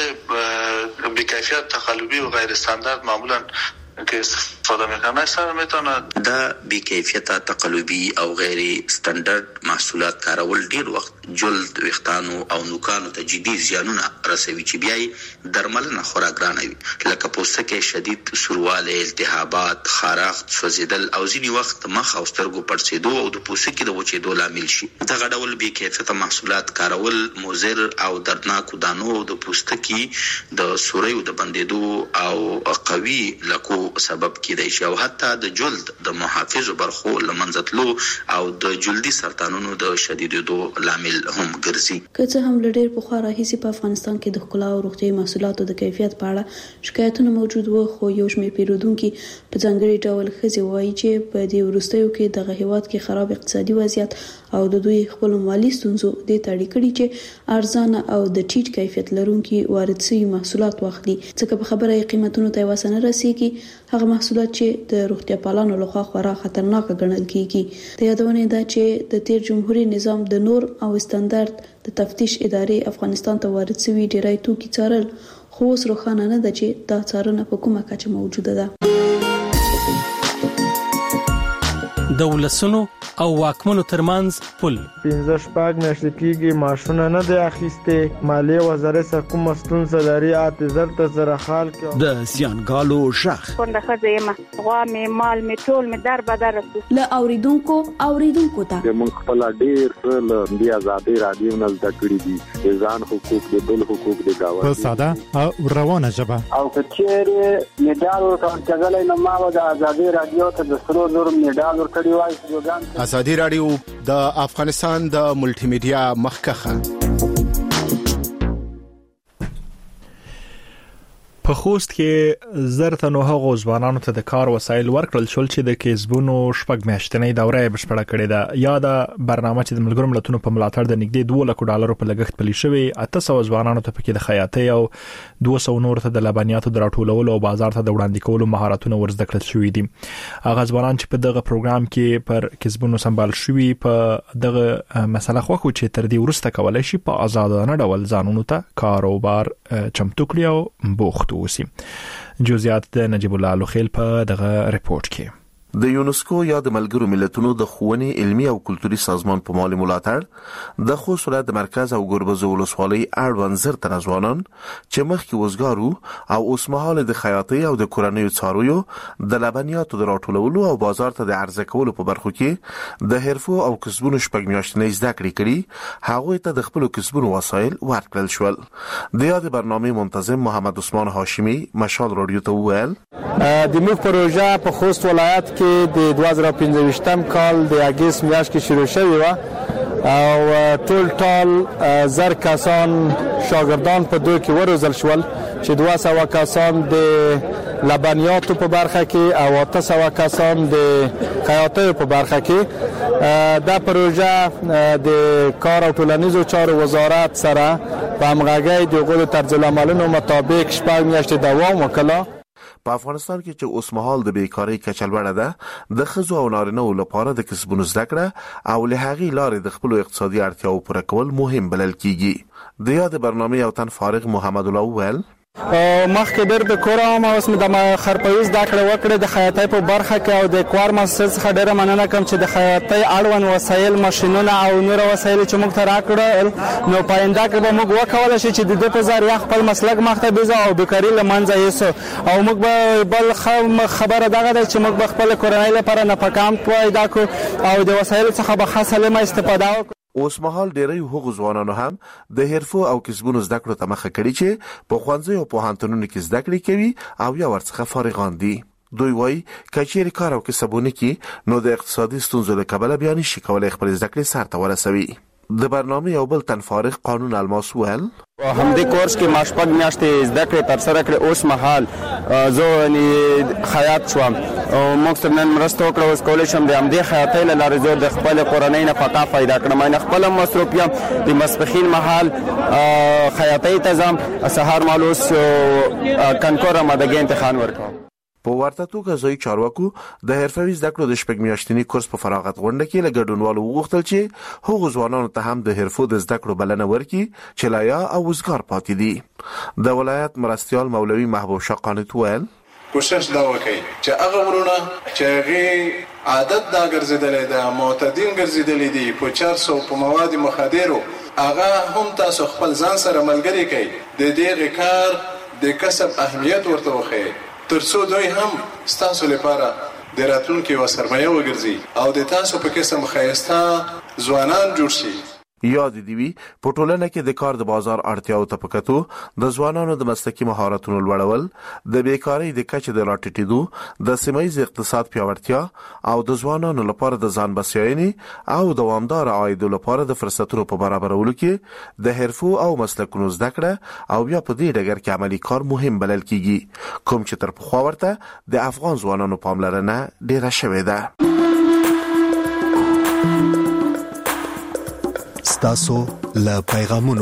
بی‌کیفیت تقلبی و غیر استاندارد معمولا که استفاده میکنه سر میتونه دا بی‌کیفیت تقلبی او غیر استاندارد محصولات کارول ډیر وخت جلد ویښتانو او نوکانو ته جدي زیانونه رسوي چې بیا درملنه خورا ګرانه وي لکه پوستکی شدید سوروالی التهابات خارښت سوځیدل او ځینې وخت مخ او سترګو پړسېدو او د پوستکي د وچېدو لامل شي. دغه ډول بی‌کیفیته محصولات کارول مضر او دردناکو دانو او د پوستکي د سوریو د بندېدو او قوي لکو سبب کېدای شي او حتی د جلد د محافظو برخو له منځه تلو او د جلدي سرطانونو د شدیدېدو لامل هم ګرځي. که څه هم له ډېر پخوا راهیسې په افغانستان کې د ښکلا او روغتیایي محصولاتو د کیفیت په اړه شکایتونه موجود وو خو یو شمېر پیرودونکي په ځانګړي ډول ښځې وایي چې په دې وروستیو کې دغه هېواد کې خراب اقتصادي وضعیت او د دوی خپلو مالي ستونزو دې ته اړ کړي چې ارزانه او د ټیټ کیفیت لرونکي وارد شوي محصولات واخلي ځکه په خبره یې قیمتونو ته وسه نه رسیږي هغه محصولات چې د روغتیا پالانو لخوا خورا خطرناک ګڼل کیږي. د یادونې ده چې د تیر جمهوریت نظام د نورم او استاندارد د تفتیش ادارې افغانستان ته وارد شوي ډیری توکي څارل خو اوس روښانه نه ده چې دا څارنه په کومه کچه موجوده ده. د ولسونو او واکمنو ترمنځ پل 15 میاشتې کېږي معاشونه نه دی اخیسته مالیه وزارت سره کوم ستونزه لري اعتذار ته سره حال کې د سیانګالو شخ څنګه خځه غوا می مال می ټول می در بدر له اوریدونکو ته موږ خپل ډیر له بیا آزادي رادیو نه زده کړی دي ځان حقوق دي بل حقوق دي گاوه په ساده او روانه ژبه او کچېره میډال ورکړل نو ما د آزادي رادیو ته د سرو زر میډال ورکړی وای. ازادي رادیو د افغانستان د ملټي میډیا مخکخه په خوست کې زرتنو هغو ځوانانو ته د کار وسایل ورکړل شول چې د کسبونو شپږ میاشتنۍ دوره یې بشپړه کړې ده. یا د برنامه چې د ملګرو ملتونو په ملاتړ د نږدې 2 لک ډالرو په لګښت پلي شوی 800 ځوانانو ته پکې د خیاطۍ او 200 نور ته د لبنیاتو د راټولولو او بازار ته د وړاندې کولو مهارتونه ورزده کړل شوی دي. هغه ځوانان چې په دغه پروګرام کې پر کسبونو سمبال شوی په دغه مسله خو چې تر دې ورسته کولای شي په آزادانه ډول ځانونو ته کاروبار چمتو کړي او بوخت وسی. جزئیات د نجیب الله لوخیل په دغه ریپورت کې. د یونسکو یا د ملګرو ملتونو د ښوونې علمي او کلتوري سازمان په مالي ملاتړ د خوست ولایت د مرکز او ګربز ولسوالۍ اړوند زرتنه ځوانان چې مخکې وزګارو او اوس مهال د خیاطۍ او د کورنیو څارویو د لبنیاتو د راټولولو او بازار ته د عرضه کولو په برخو کې د حرفو او کسبونو شپږ میاشتنۍ زده کړې کړي هغوی ته د خپل کسبونو وسایل ورکړل شول. د یاد برنامه منتظم محمد عثمان هاشمی مشال رادیو ته وویل د موږ پروژه په خوست ولایت کې د 2015 کال د اگست میاشت کې شروع شوی و او ټول زر کسان شاګردان په دوی کې وروزل شول چې 200 کسان د لبنیاتو په برخه کې او 800 کسان د خیاطۍ په برخه کې. دا پروژه د کار او ټولنیزو چارو وزارت سره په همغږۍ د غوښتنو طرزالعملونو مطابق شپږ میاشتې دوام وکړ. په افغانستان کې چې اوس مهال د بیکاری کچه لوړه ده د ښځو او نارینه‌و لپاره د کسبونو زده کړه او له هغې لارې د خپلو اقتصادي اړتیاوو پوره کول مهم بلل کیږي. د یاد برنامه یو تن فارغ محمد الله وویل مخکې ډېر د کور او اوس مې د خرپوي زده کړه وکړې د خیاطۍ په برخه کې او د کوار مؤسسې څخه ډېره مننه کوم چې د خیاطۍ اړوند وسایل ماشینونه او نور وسایل چې موږ ته راکړل نو پاینده کې به موږ وکولای شو چې د دې په ذریعه خپل مسلک مخته بيځو او بیکاری له منځه یوسو او موږ به بل خبره دغه ده چې موږ خپل کورنۍ لپاره نفقام پیدا کړو او د وسایل څخه به خاصه سالمه استفاده وکړو. اوس مهال ډېری هغو ځوانانو هم د حرفو او کسبونو زده کړو ته مخه کړي چې په ښوونځیو او پوهنتونونو کې زده کړې کوي او یا ورڅخه فارغان دي. دوی وایي که چیرې کار او کسبونه کې نو د اقتصادي ستونزو له کبله بیا نشي کولی خپل زده کړې سر ته ورسوي. د برنامه یو بل تن فارغ قانون الماس ویل همدې کورس کې ما شپږ میاشتې زده کړې ترسره کړې. اوس مهال زه خیاط شوم او موږ سره نن مرسته وکړه اوس کولی شم د همدې خیاطۍ له لارې زه د خپل کورنۍ نفقه پیدا کړم. نه خپل مصروف یم د ماسپښین مهال خیاطۍ ته ځم سهار مهال اوس کنکور آمادګۍ امتحان ورکوم. په ورته توګه ځای چارواکو د حرفوي زده کړو د شپږ میاشتني کورس په فراغت غونډه کې له ګډونوالو وغوښتل چې هغو ځوانانو ته هم د حرفو د زده کړو بلنه ورکړي چې لا یا او وزګار پاتې دي. د ولایت مرستیال مولوي محبوب شاه قانت ویل کوشش دا وکړي چې هغه ورونه چې هغه عادت دا ګرځیدلې ده معتادین ګرځیدلې دي په 400 په مواد مخدرو هغه هم تاسو خپل ځان سره ملګری کړئ د دې کار د کسب اهمیت ورته وښیئ ترڅو دوی هم ستاسو لپاره د راتلونکي و سرمایه وګرځي او د تاسو په قسم خیسته ځوانان جوړ شي. یاد دی وی په ټولنه کې د کار د بازار اړتیاو ته پکتو د ځوانانو د مسلکي مهارتونو لوړول د بیکاری د کچې د راټیټېدو د سیمایي اقتصاد پیاوړتیا او د ځوانانو لپاره د ځان بسیاینې او دوامدار عاید لپاره د فرصتونو په برابرولو کې د حرفو او مسلکونو زده کړه او بیا په دې ډګر کې عملی کار مهم بلل کیږي کوم چې تر پخوا ورته د افغان ځوانانو پاملرنه ډیره شوې ده. تاسو له پیغامونو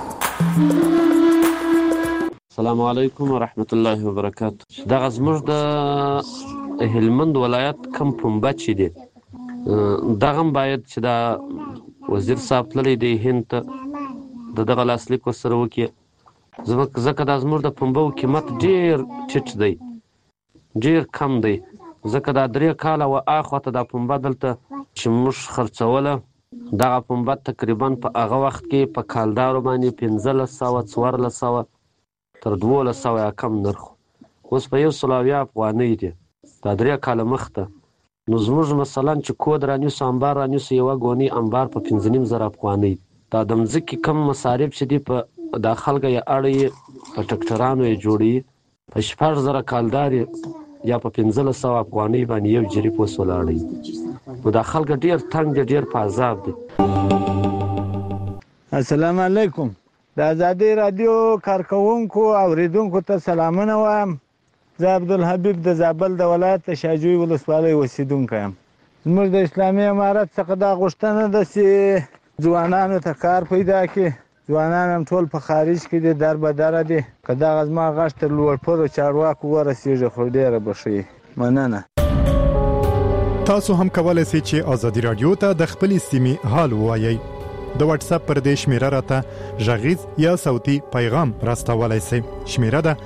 السلام علیکم ورحمت الله وبرکاته. دا زموږ د هلمند ولایت کم پنبه چې دی دغه باید چې دا وزیر صاحب تللی دی هند ته دغه لاسلیک ورسره وکړي ځکه دا زموږ د پنبو قیمت ډېر ټیټ دی ډېر کم دی ځکه دا 3 کاله و اخواته دا پنبه دلته چې موږ خرڅوله دغه پنبه تقریبا په هغه وخت کې په کالدارو باندې 1500 1400 تر 1200 یا کم نرخ اوس په 100 افغانۍ دی دا 3 کاله مخته. نو زموږ مثلا چې کود رانیوسو انبار رانیوسو یوه ګونۍ انبار په 15,000 افغانۍ دا د مځکې کم مصارف چې دي په دا خلکه یې اړوي په ټکټرانو یې جوړوي په 6,000 کالدار یا په 1500 افغانۍ باندې یو جریب اوس ولاړی نو دا خلک ډېر تنګ دي ډېر په عذاب دي. السلام علیکم. د ازادي رادیو کارکونکو او اوریدونکو ته سلامونه وایم. زه عبدالحبیب د زابل د ولایت شاجوی ولسوالۍ اوسیدونکی یم. زموږ د اسلامي امارت څخه دا غوښتنه ده چې ځوانانو ته کار پیدا کړي. ځوانان هم ټول په خارج کې دي، در به دره دي. که دغه زما غږ تر لوړپوړو چارواکو ورسېږي خو ډېره به ښه وي. مننه. تاسو هم کولای شئ چې ازادي رادیو ته د خپلې سیمې حال ووایئ. د واتس اپ پر دې شمیره راته غږیز یا صوتي پیغام راستولای شئ. شمیره ده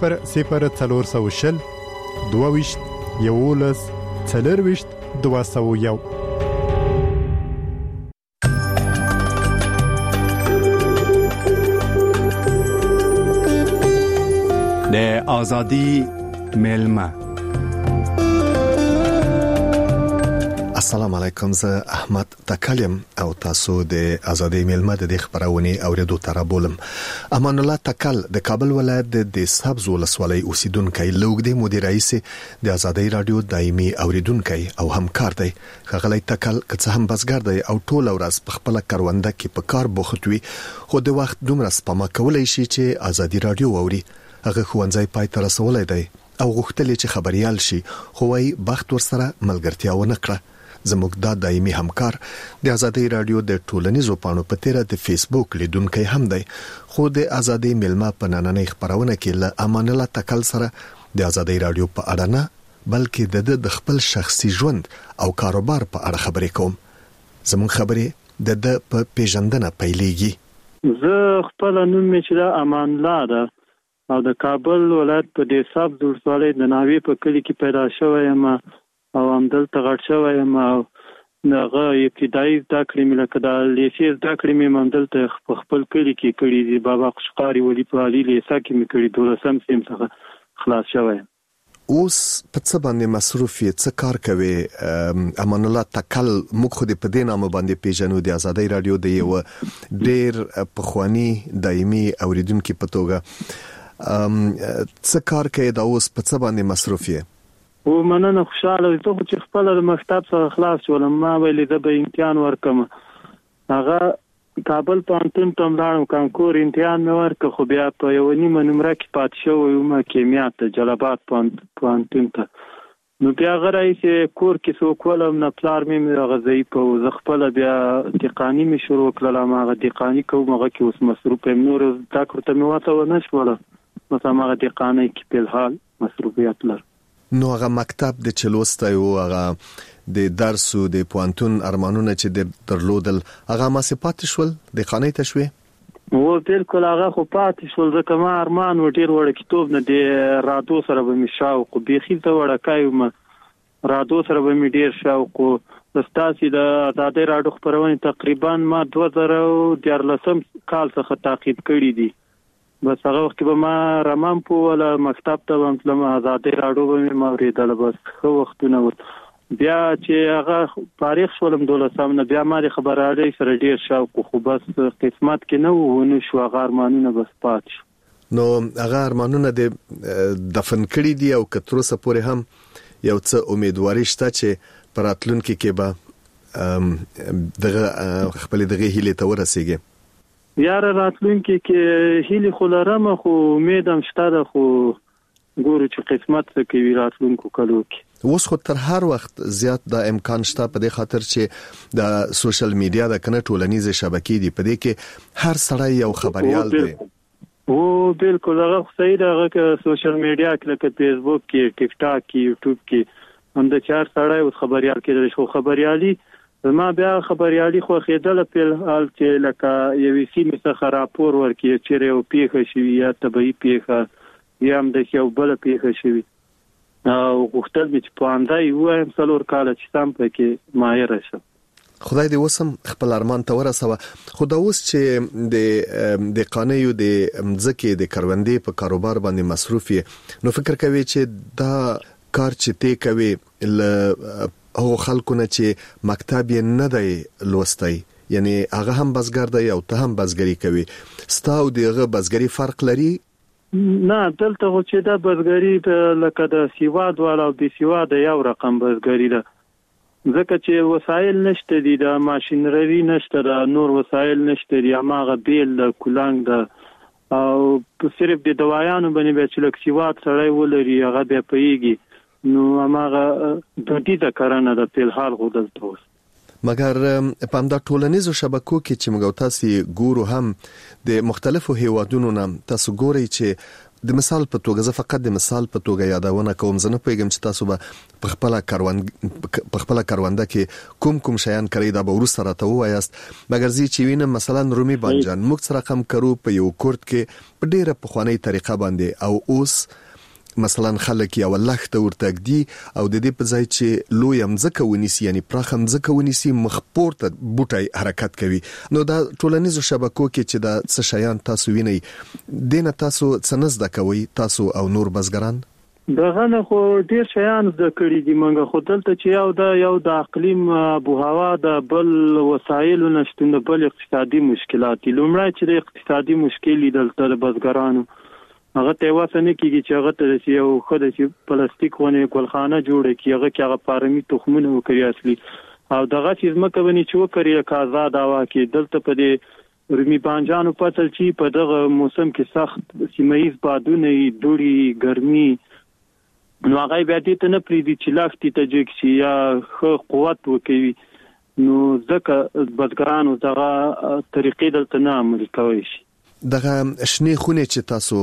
00420 22 11 40 201. د ازادي ملما. السلام علیکم، زه احمد تکلم او تاسو د ازادي ملما د خبرونه اوریدو تر بولم. امان الله تکل د کابل ولایت د سبز ولسوالۍ اوسیدونکو لوګدي مدیر رئیس د ازادي رادیو دایمي اوریدونکو او همکار دی. خغلی تکل که هم بسګر دی او ټول ورځ په خپل کرونده کې په کار بوختوي، خو د وخت دومره سپما کولای شي چې ازادي رادیو اوري. هغه خوانځي پای تر رسولای دی او غوښتل چې خبريال شي، خو وايي بخت ورسره ملګرتیا ونه کړه. زموږ د دایمي همکار د ازادي رادیو د ټولنیزو پاڼو په تیره د فیسبوک لیدونکو هم دی، خو د ازادي ملما په نننۍ خبرونه کې له امان الله تکل سره د ازادي رادیو په اړه نه بلکې د خپل شخصي ژوند او کاروبار په اړه خبرې کوم. زموږ خبرې د په پیژندنه پیلېږي. زه خپل نوم چې امان الله ده او د کابل ولایت په دې سبز ولسوالۍ د ناوی په کلی کې پیدا شوی یم او همدلته غټ شوی یم. او هغه ابتدایي زده کړې مې لکه د لیسې زده کړې مې همدلته په خپل کلي کې کړي دي. بابا قشقاري ولي په عالي لیسه کې مې کړي، 12م صنف څخه خلاص شوی یم. اوس په څه باندې مصروف یې، څه کار کوي؟ امان الله تکل موږ خو دې په دې نامه باندې پیژنو د ازادي رادیو د یو ډېر پخوانی دایمي اوریدونکو په توګه. څه کار کوي دا اوس په څه باندې مصروف یې؟ او مننه، خوشاله ته خو چې خپل د مکتب څخه خلاص شولم. ما ویلې د به امتحان ورکم، هغه کابل پوهنتون ته لاړم، کانکور امتحان مې ورکړ، خو بیا په یو نیمه نمره کې پاتې شوی وم کیمیا ته جلال پوهنتون ته. نو بیا غره چې کور کې څوک ولم نه، پلار مې غځي په زه خپل بیا دقانی مې شروع کړل. ما غ دقانی کوم، هغه کې اوس مصروف یم، نور تاکر ته مې واته ونه شوله، مثلا هغه دقانی کې په الحال مصروفیت لرم. نو هغه مکتب د چلوسته او هغه د درس او د پوانتون ارمانونه چې د درلودل هغه ما سپاتې شول د خانه ته شوي؟ او بالکل هغه خو پاتې شول، ځکه ما ارمان و ډیر وړ کتاب نه د رادیو سره به می شاوق بيخي ته وړکای ما رادیو سره به می ډیر شاوق. استاسي د ازادي رادیو خبرونه تقریبا ما 2013 کال څخه تعقیب کړی دي. بس هغه وخت به ما رمام په ولا مکتب ته ومتلم، ازادي رادیو به ما اوریدل. بس خو وختونه بیا چې هغه تاریخ شولم 12 نه، بیا ما خبرالي سره ډیر شاوق، خو بس قسمت کې نه ونه شو، هغه ارمانونه بس پات شو. نو هغه ارمانونه د دفن کړی دي او کتروسه پورې هم یو څه امیدواري شته چې پراتلونکو کې به دغه خپل دغه هیله ته ورسیږي. یار راتلونکي کې هیله خلرم، خو امیدم شته، خو ګورو چې قسمت څه کوي راتلونکو کلو کې. اوس خو تر هر وخت زیات د امکان شته په دې خاطر چې د سوشل میډیا د کنه ټولنیزه شبکې دي، په دې کې هر سړی یو خبريال دی. او بالکل هغه صحیح ده، هغه سوشل میډیا کې لکه فیسبوک کې، ټیک ټاک کې، یوټیوب کې هم د چار سړی اوس خبريال کېدل شو. خبريالي ما بیا خبريالي خو خېدل په حال چې لکه یو سیمه څخه راپور ورکړي چې یو پیښه شي یا طبيعي پیښه یا هم د یو بل پیښه شي، او غوښتل چې پاندای وایم څلور کال چې تام پکې ماهر شم. خدای دې وسم خپل ارمان ته ورسوه. خو دا اوس چې د قانیو د مځکه د کروندې په کاروبار باندې مصروف یې، نو فکر کوي چې دا کار چې ته کوي ل او خلکونه چې مکتب یې نه دی لوستی، یعنی هغه هم بزګر دی او ته هم بزګری کوي، ستاسو دغه بزګری فرق لري؟ نه، دلته خو چې دا بزګری لکه د سیواد والا او د سیواد یو رقم بزګری ده. ځکه چې وسایل نشته دي، د ماشينري نشته، د نور وسایل نشته دي، هغه بیل د کولنګ د او صرف د دوايانو باندې به چې لکسیوات سړی ولري هغه به پیږي، نو هغه د دې د کرانه د په حال غوډل توس. مګر په همدا ټولنیزو شبکو کې چې موږ تاسو ګورو هم د مختلفو هیوادونو نه تاسو ګورئ چې د مثال په توګه، زه فقط د مثال په توګه یادونه کوم، زه نه پوهیږم چې تاسو به په خپل کارونده کې کوم شیان کوي دا به ورسره راته وایاست. مګر زه چې وینم مثلا رومي بانجان موږ سره کم کرو په یو کورت کې په ډیره پخوانی طریقه باندې، او اوس مثلا خلک یو لخت ورتګ دي او د دې په ځای چې لوی مځکه ونیسي، یعنی پراخ مځکه ونیسي، مخپور ته بوټي حرکت کوي. نو دا ټولنیزو شبکو کې چې دا څه شیان تاسو وینئ، دینه تاسو څه نه زده کوئ تاسو او نور بزګران؟ دغه نه خو ډیر شیان زده کړی دي موږ، خو دلته چې یو د اقلیم ابو هوا د بل وسایل نشته، د بل اقتصادي مشکلات دي. لومړی چې د اقتصادي مشکل دلته د بزګرانو هغه ته واسنه کیږي چې هغه ته یو خدای چې پلاستیک ونه ګلخانه جوړه کی، هغه فارمي تخمونه وکړي اصلي، او دغه چیز مکه ونی چې وکړي کا آزاد هوا کې. دلته په دې رومي بانجانو پتل چې په دغه موسم کې سخت سیمایي بادونه، دوړي، ګرمي، نو هغه بیا دې ته نه پریدي چې لاختي ته جګ شي یا خو قوت وکوي. نو ځکه بزګرانو دغه طریقې دلته نه عملي کوي شي. دغه شنې خونه چې تاسو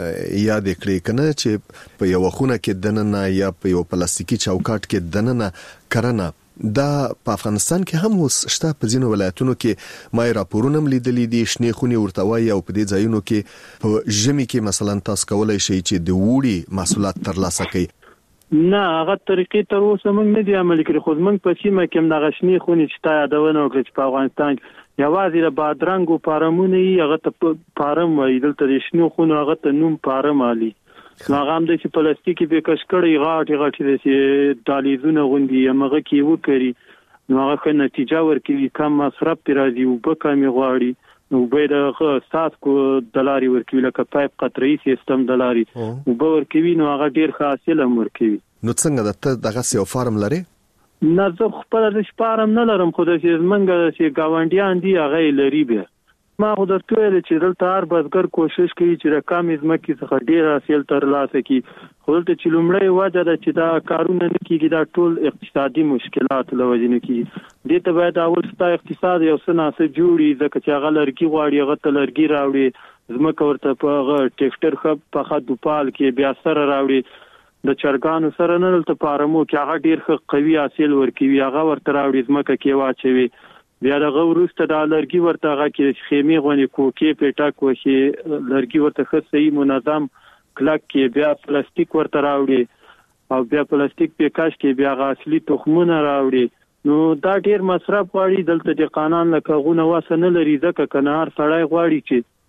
یاد کړئ کنه چې په یو خونه کې دننه یا په یو پلاستیکي چوکاټ کې دننه کرنه، دا په افغانستان کې هم اوس شته. په ځینو ولایتونو کې ما راپورونه لیدلې دي شنې خونه ورته وایي، او په دې ځایونو کې په ژمي کې مثلا تاسو کولای شئ چې د وړي محصولات ترلاسه کړئ. نه هغه طریقې تر اوسه موږ نه دي عملي کړې، خو موږ په سیمه کې د غشنی خونې چې تا یادونه وکړه چې په افغانستان یوازې د بادرنګو فارمونه یې هغه ته فارم وایي، دلته د شنو خونو هغه ته نوم فارم علي. هغه هم د پلاستیکي به کشکړې غاټي د دالیزونه غوندي هغه کې وکړي، نو هغه ښه نتیجه ورکوي، کم مصرف پرې راځي، اوبه کمې غواړي، نو به د ساسکو دلاري ورکوي، لکه پایپ قطري سیستم دلاري اوبه ورکوي، نو هغه ډیر ښه حاصل هم ورکوي. نو څنګه دغه یو فارم لري؟ نه زه خپل د شپارم نه لرم، خو د منګه چې گاونډیان دي هغه لري. به ما خو درته ویل چې دلته هر بزګر کوشش کوي چې رقم ځمکې څخه ډیر حاصل ترلاسه کړي، خو دلته چې لومړی وجه ده چې دا کارونه نه کیږي، دا ټول اقتصادي مشکلات لوجه نه کیږي. دې ته باید اول ستا اقتصاد یو څه ناسه جوړي، ځکه چې هغه لرګي غواړي، هغه ته لرګي راوړي، ځمکه ورته په ټریکټر په خدوپال کې بیا سره راوړي، د چرګانو سره نه دلته فارمو کې هغه ډیر ښه قوي حاصل ورکوي، هغه ورته راوړي ځمکه کې واچوي، بیا دغه وروسته د لرګي ورته هغه کې خیمې غونې کوکې پیټاک وشي، لرګي ورته ښه صحیح منظم کلک کې، بیا پلاستیک ورته راوړي، او بیا پلاستیک په کاش کې بیا اصلي تخمونه راوړي. نو دا ډیر مصرف غواړي، دلته د قانون لکه غونه واسنه لري، ځکه کنار سړی غواړي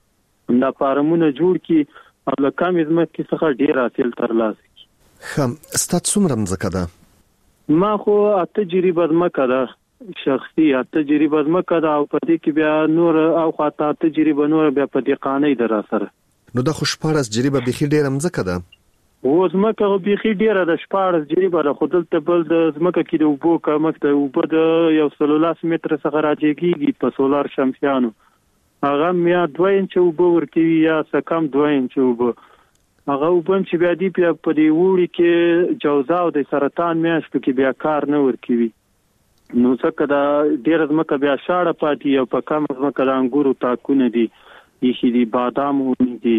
چې دا فارمونه جوړ کړي او لکه کم ځمکې څخه ډیر حاصل ترلاسه کړي. ستاسو څومره مځکه ده؟ ما خو 8 جریبه ځمکه ده، شخصي 8 جریبه ځمکه ده، او په دې کې بیا نور او خاطه 8 جریبه نور بیا په دې قانې در سره. نو د خو 14 جریبه بيخي ډیره مځکه ده. و ځمکه بيخي ډیره ده، 14 جریبه ده، خو دلته بل د ځمکه کې د اوبو کمښت ده، اوبه د 113 متر څخه راځيږي په سولار شمسيانو، هغه میا 2 انچ اوبه ورکوي یا سکم 2 انچ اوبه، هغه وبم چې بیا دی په دې وړي کې جوزا او د سرطان میاشت کې بیا کار نه ورکوي. نو څنګه دا ډیر ځمکه بیا شاړه پاتې او په کم ځمکه د انګورو تاکونه دي، یخي دي، بادام ونی دي،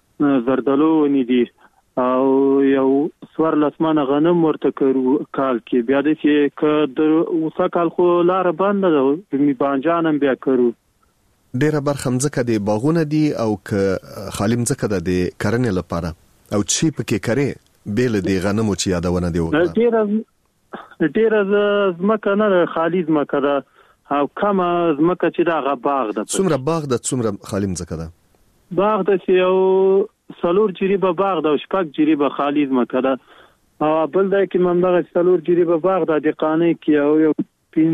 زردالو ونی دي، او یو سوار لاسمانه غنم ورته کړو کال کې، بیا د چې د اوسه کال خو لار بند ده، می بانجانم بیا کړو. ډیره برخه مځکه د باغونه دي او ک خالی مځکه ده د کرنې لپاره، او چې پکې کرې بیل دی غنمو چې یادونه دی وکړه. ډیره ځمکه نه خالی ځمکه ده، او کومه ځمکه چې دا باغ ده. څومره باغ ده، څومره خالی مځکه ده؟ باغ ده چې یو 3 جریبه باغ ده او 6 جریبه خالی ځمکه ده، او بل دا کې ممدغه 3 جریبه باغ ده د قانې کې، او یو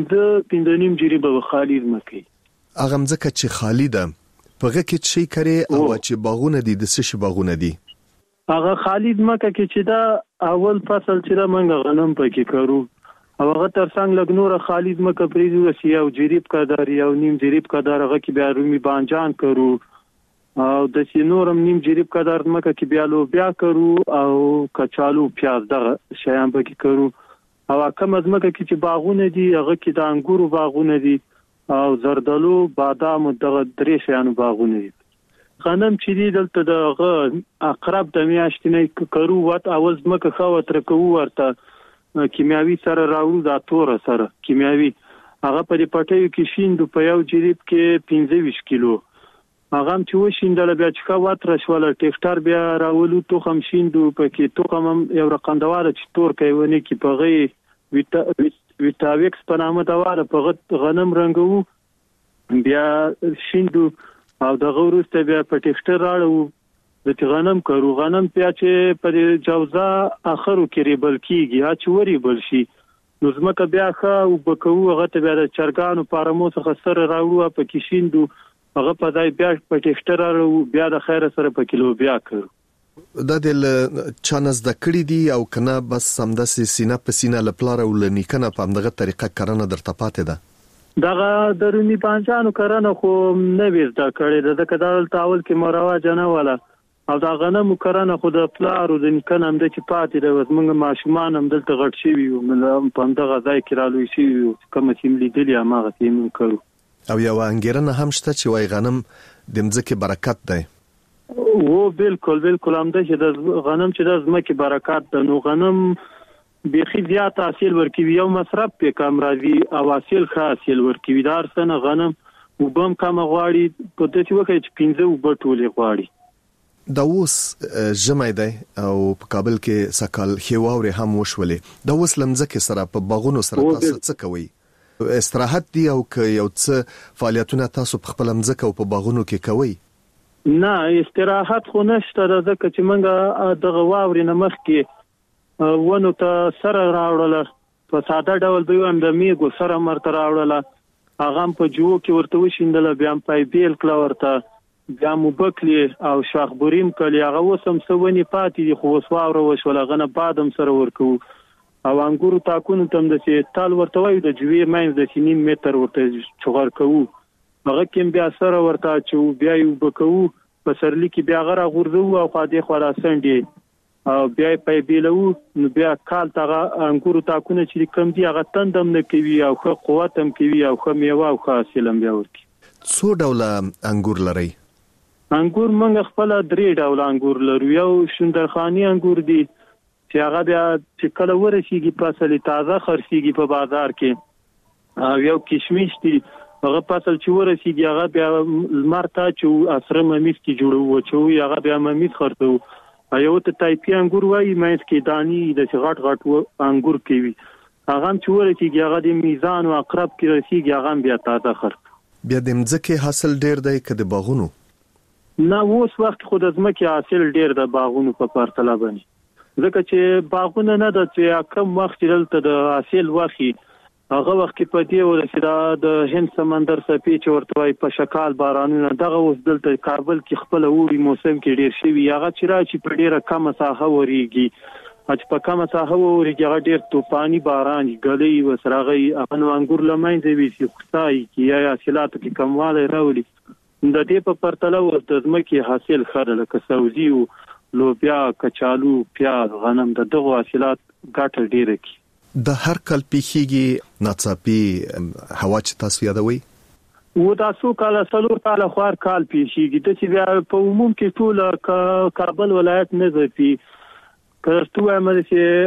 5.5 جریبه خالی ځمکه. هغه مځکه چې خالی ده پغه کې شي کرے او چې باغونه دي د څه شي باغونه دي؟ هغه خالی ځمکه کې چې دا اول فصل چې دا منګه غنم پکې کړو، او هغه ترڅنګ لګ نور خالد مکه پریزو سی او جریب کدار یو نیم جریب کدار هغه کې بیا رومي بانجان کرو او د سینورم نیم جریب کدار مکه کې بیا لو بیا کرو او کچالو پیاز دغه شیان به کې کرو او کوم ازمکه کې چې باغونه دي هغه کې د انګورو باغونه دي او زردالو بادام دغه درې شیانو باغونه دي. غنم چې دی دلته د اقرب د میاشتې نه کرو وات اول ځمکه خو ترکو ورته کیمیاوي سره راوړو دا تور سره کیمیاوي هغه په دې پټیو کې شیندو په یو جریب کې 15 کیلو هغه چې وشیندل بیا چې خو وات راشول ټیکټر بیا راولو توخم شیندو په کې توخم یو رقندواله چې تور کوي ونی کې په غي ویټاویکس په نامه دا واره په غنم رنګو بیا شیندو او دغه وروسته بیا په ټیکټر راړو د غنم کرو غنم بیا چې په جوزا اخرو کې ریبل کیږي چې وری بل شي نو زمکه بیا خو وبکو هغه ته بیا د چرګانو پارمو څخه سره راوړو په کې شیندو هغه په ځای بیا په ټیکټر راړو بیا د خیر سره په کیلو بیا کرو. د دې چانس د کړی دی او کنه بس سمدسي سینه په سینه لپاره ولنی کنه په دغه طریقه کرنه درته پاتې ده دغه درونی پانچانو کرنه خو نه وېزدا کړی د کډال تاول کې مرواج نه ولا او دا غنمو کرنه خو د پلارو د کنه هم د چې پاتې ده موږ ماشومان هم دلته غټ شي وي په دغه ځای کې رالوي شي کوم چې مليدلی هغه تیم کړو او یو انګیرنه هم شته چې وای غنم د مځکه برکت دی. و بالکل هم ده چې د غنم چې د زمکه برکات ده نو غنم بيخي زیات حاصل ورکوي یو مصرف په کم راځي او حاصل ښه حاصل ورکوي دار سنه غنم وبم کم غواړي په دې وخت چې 15 وبټولې غواړي. دا اوس جمعې دی او په کابل کې سکل خيواوري هم وشولې دا اوس لمزکه سره په باغونو سره تاسو څه کوي استراحت دی او که یو څه فعالیتونه تاسو په خپل مزکه او په باغونو کې کوي؟ نه استراحت خو نشته ځکه چې موږ دغه واوري نه مخ کې ونه ته سره راوړل په ساده ډول به هم د میګو سره مرته راوړل هغه په جو کې ورته وشیندل بیا په بیل کلا ورته بیا مبکلی او شاخبوریم کلی هغه وسم سونی پاتې دي خو وسواوره وشول غنه بادم سره ورکو او انګورو تاکونو تم د سي تال ورته وای د جوی ماین د 3 متر ورته چغور کوو هغه کې بیا سره ورته چې بیا یو بکو په سرلی کې بیا غره غورځو او خاطی خراسندي او بیا په بیلو نو بیا کال تاغه انګورو تاکونه چې کم دی هغه تندم نه کوي او خو قوت هم کوي او خو میوه او حاصلم بیا ورکی. څو ډول انګور لري؟ انګور موږ خپل 3 ډول انګور لرو یو شندرخانی انګور دی چې هغه بیا چې کله ورسیږي په اصلي تازه خرڅيږي په بازار کې او یو کشمش دی هغه فصل چې ورسیږي هغه بیا مرته چې اسره ممیز کې جوړو چې هغه بیا ممیز خرڅو یو ته تایپی انګور وایي مېز کې دانی د غټ انګور کوي هغه چې ورسیږي هغه د میزان او اقرب کې رسیږي هغه بیا تازه خرڅ بیا د مځکه حاصل ډیر دی کده باغونو نه اوس وخت خود از مکه حاصل ډیر د باغونو په پرتله باندې ځکه چې باغونه نه د چې کم وخت دلته د حاصل واخی هغه وخت کې په دې ورسېدا د هند سمندر څخه چې ورته وای په شکال بارانونه دغه اوس دلته کابل کې خپل ووري موسم کې ډیر شوی هغه چې راځي په ډیره کم ساحه وریږي چې په کم ساحه وریږي هغه ډیر طوفاني باران غلي وسراغي هغه انګور لمنځه وي چې خدای کې یا حاصلات کې کمواله راولي د دې په پرتله ورته ځمکه حاصل خره لکه سعودي او لوبیا کچالو پیاز غنم دغه حاصلات ګټه ډیره کی د هر کال پیخیږي ناڅاپي هوا چې تاسو یادوي و تاسو کال سلور کال خوار کال پیخیږي د چې بیا په عموم کې ټول کابل ولایت نه زفي کړهتو امر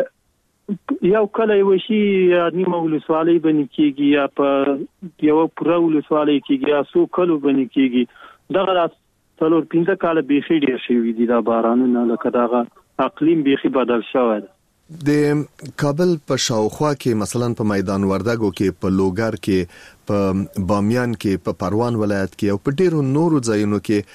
چې یو کله وشي نیمه ولسوالۍ باندې کېږي یا په یو پوره ولسوالۍ کېږي یا سو کلو باندې کېږي دغه سلور 15 کال بیخي ډیر شوی دي دا بارانونه لکه دغه اقلیم بیخي بدل شوی د کابل په شاوخوا کې مثلا په میدان وردګو کې په لوګر کې په بامیان کې په پروان ولایت کې او په ډیرو نورو ځایونو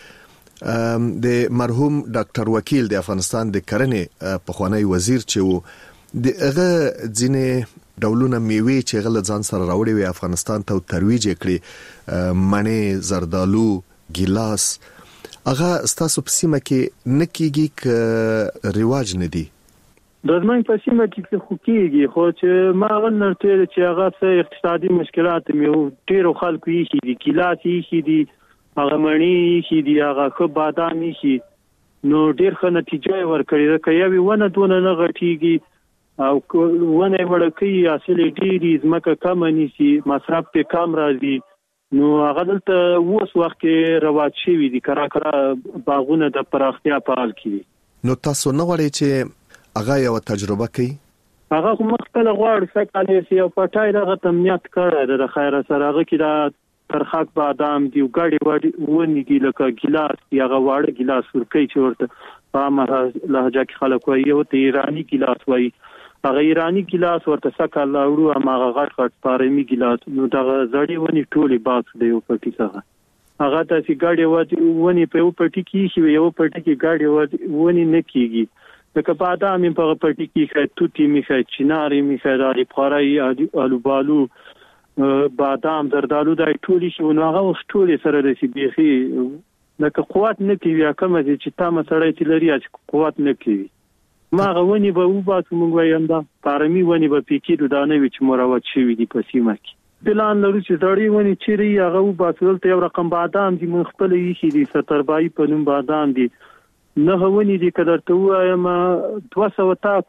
کې د مرحوم ډاکټر وکیل د افغانستان د کرنې په خوانی وزیر چې وو دغه ځینې ډولونه میوه چې غل ځان سره راوړي وي افغانستان ته ترویج کړي مڼې زردالو ګیلاس هغه ستاسو په سیمه کې نکېږي ک رواج نه دي د زمنګ په سیمه کې خو کېږي خو چې ما ونرته چې هغه څه اقتصادي مشکلات مې ډېر خلکو یې شي دي کلاس یې شي دي هغه مڼې شي دي هغه خو بادام شي نو ډېر ښه نتیجه ورکړي ده که یوې ونه دونه نه غټیږي او ونه وړکې حاصل ډېرې ځمکه کمه نیسي مصرف پې کم راځي نو هغه دلته اوس وخت کې رواج شوي دي کرا باغونه د پراختیا په حال کې دي نو تاسو نه غواړئ چې هغه یو تجربه کوي هغه خو مخکله غواړي سکه یو پټای دغه تمنیت کړی د خیر سره هغه کې دا ترخاک بادام دی ګاډي ونی دی لکه ګلاس دی هغه واړه ګلاس ورکې چې ورته په امره لهجه کې خلک وایي او ته ایرانی ګلاس وایي هغه ایرانی ګلاس ورته سکه لاوړو هغه غټ پارمي ګلاس نو دغه زړی ونی ټولي باکس دی په پټی څخه هغه تاسو ګاډي ونی په پټی کې شي یو پټی کې ګاډي ونی نه کیږي لکه بادام په پټی کې خای توتی میخای چناري میخای دالي پخړای الوبالو بادام زردالو دای ټولي شو نو هغه ټولي سره د سی بيخي لکه قوت نه کوي کومه چې تا مسړی تلري چې قوت نه کوي ما غونی به و باسو مونږ وایم دا پارمي ونی به پکې دانه وچ مروت شوی دی په سیمه کې پلان لرو چې زړی ونی چیرې هغه و باسو ته یو رقم بادام دی مون خپل یې شي دي 70 په نوم بادام دی نه هونی دي کدر ته وایم 200 تاک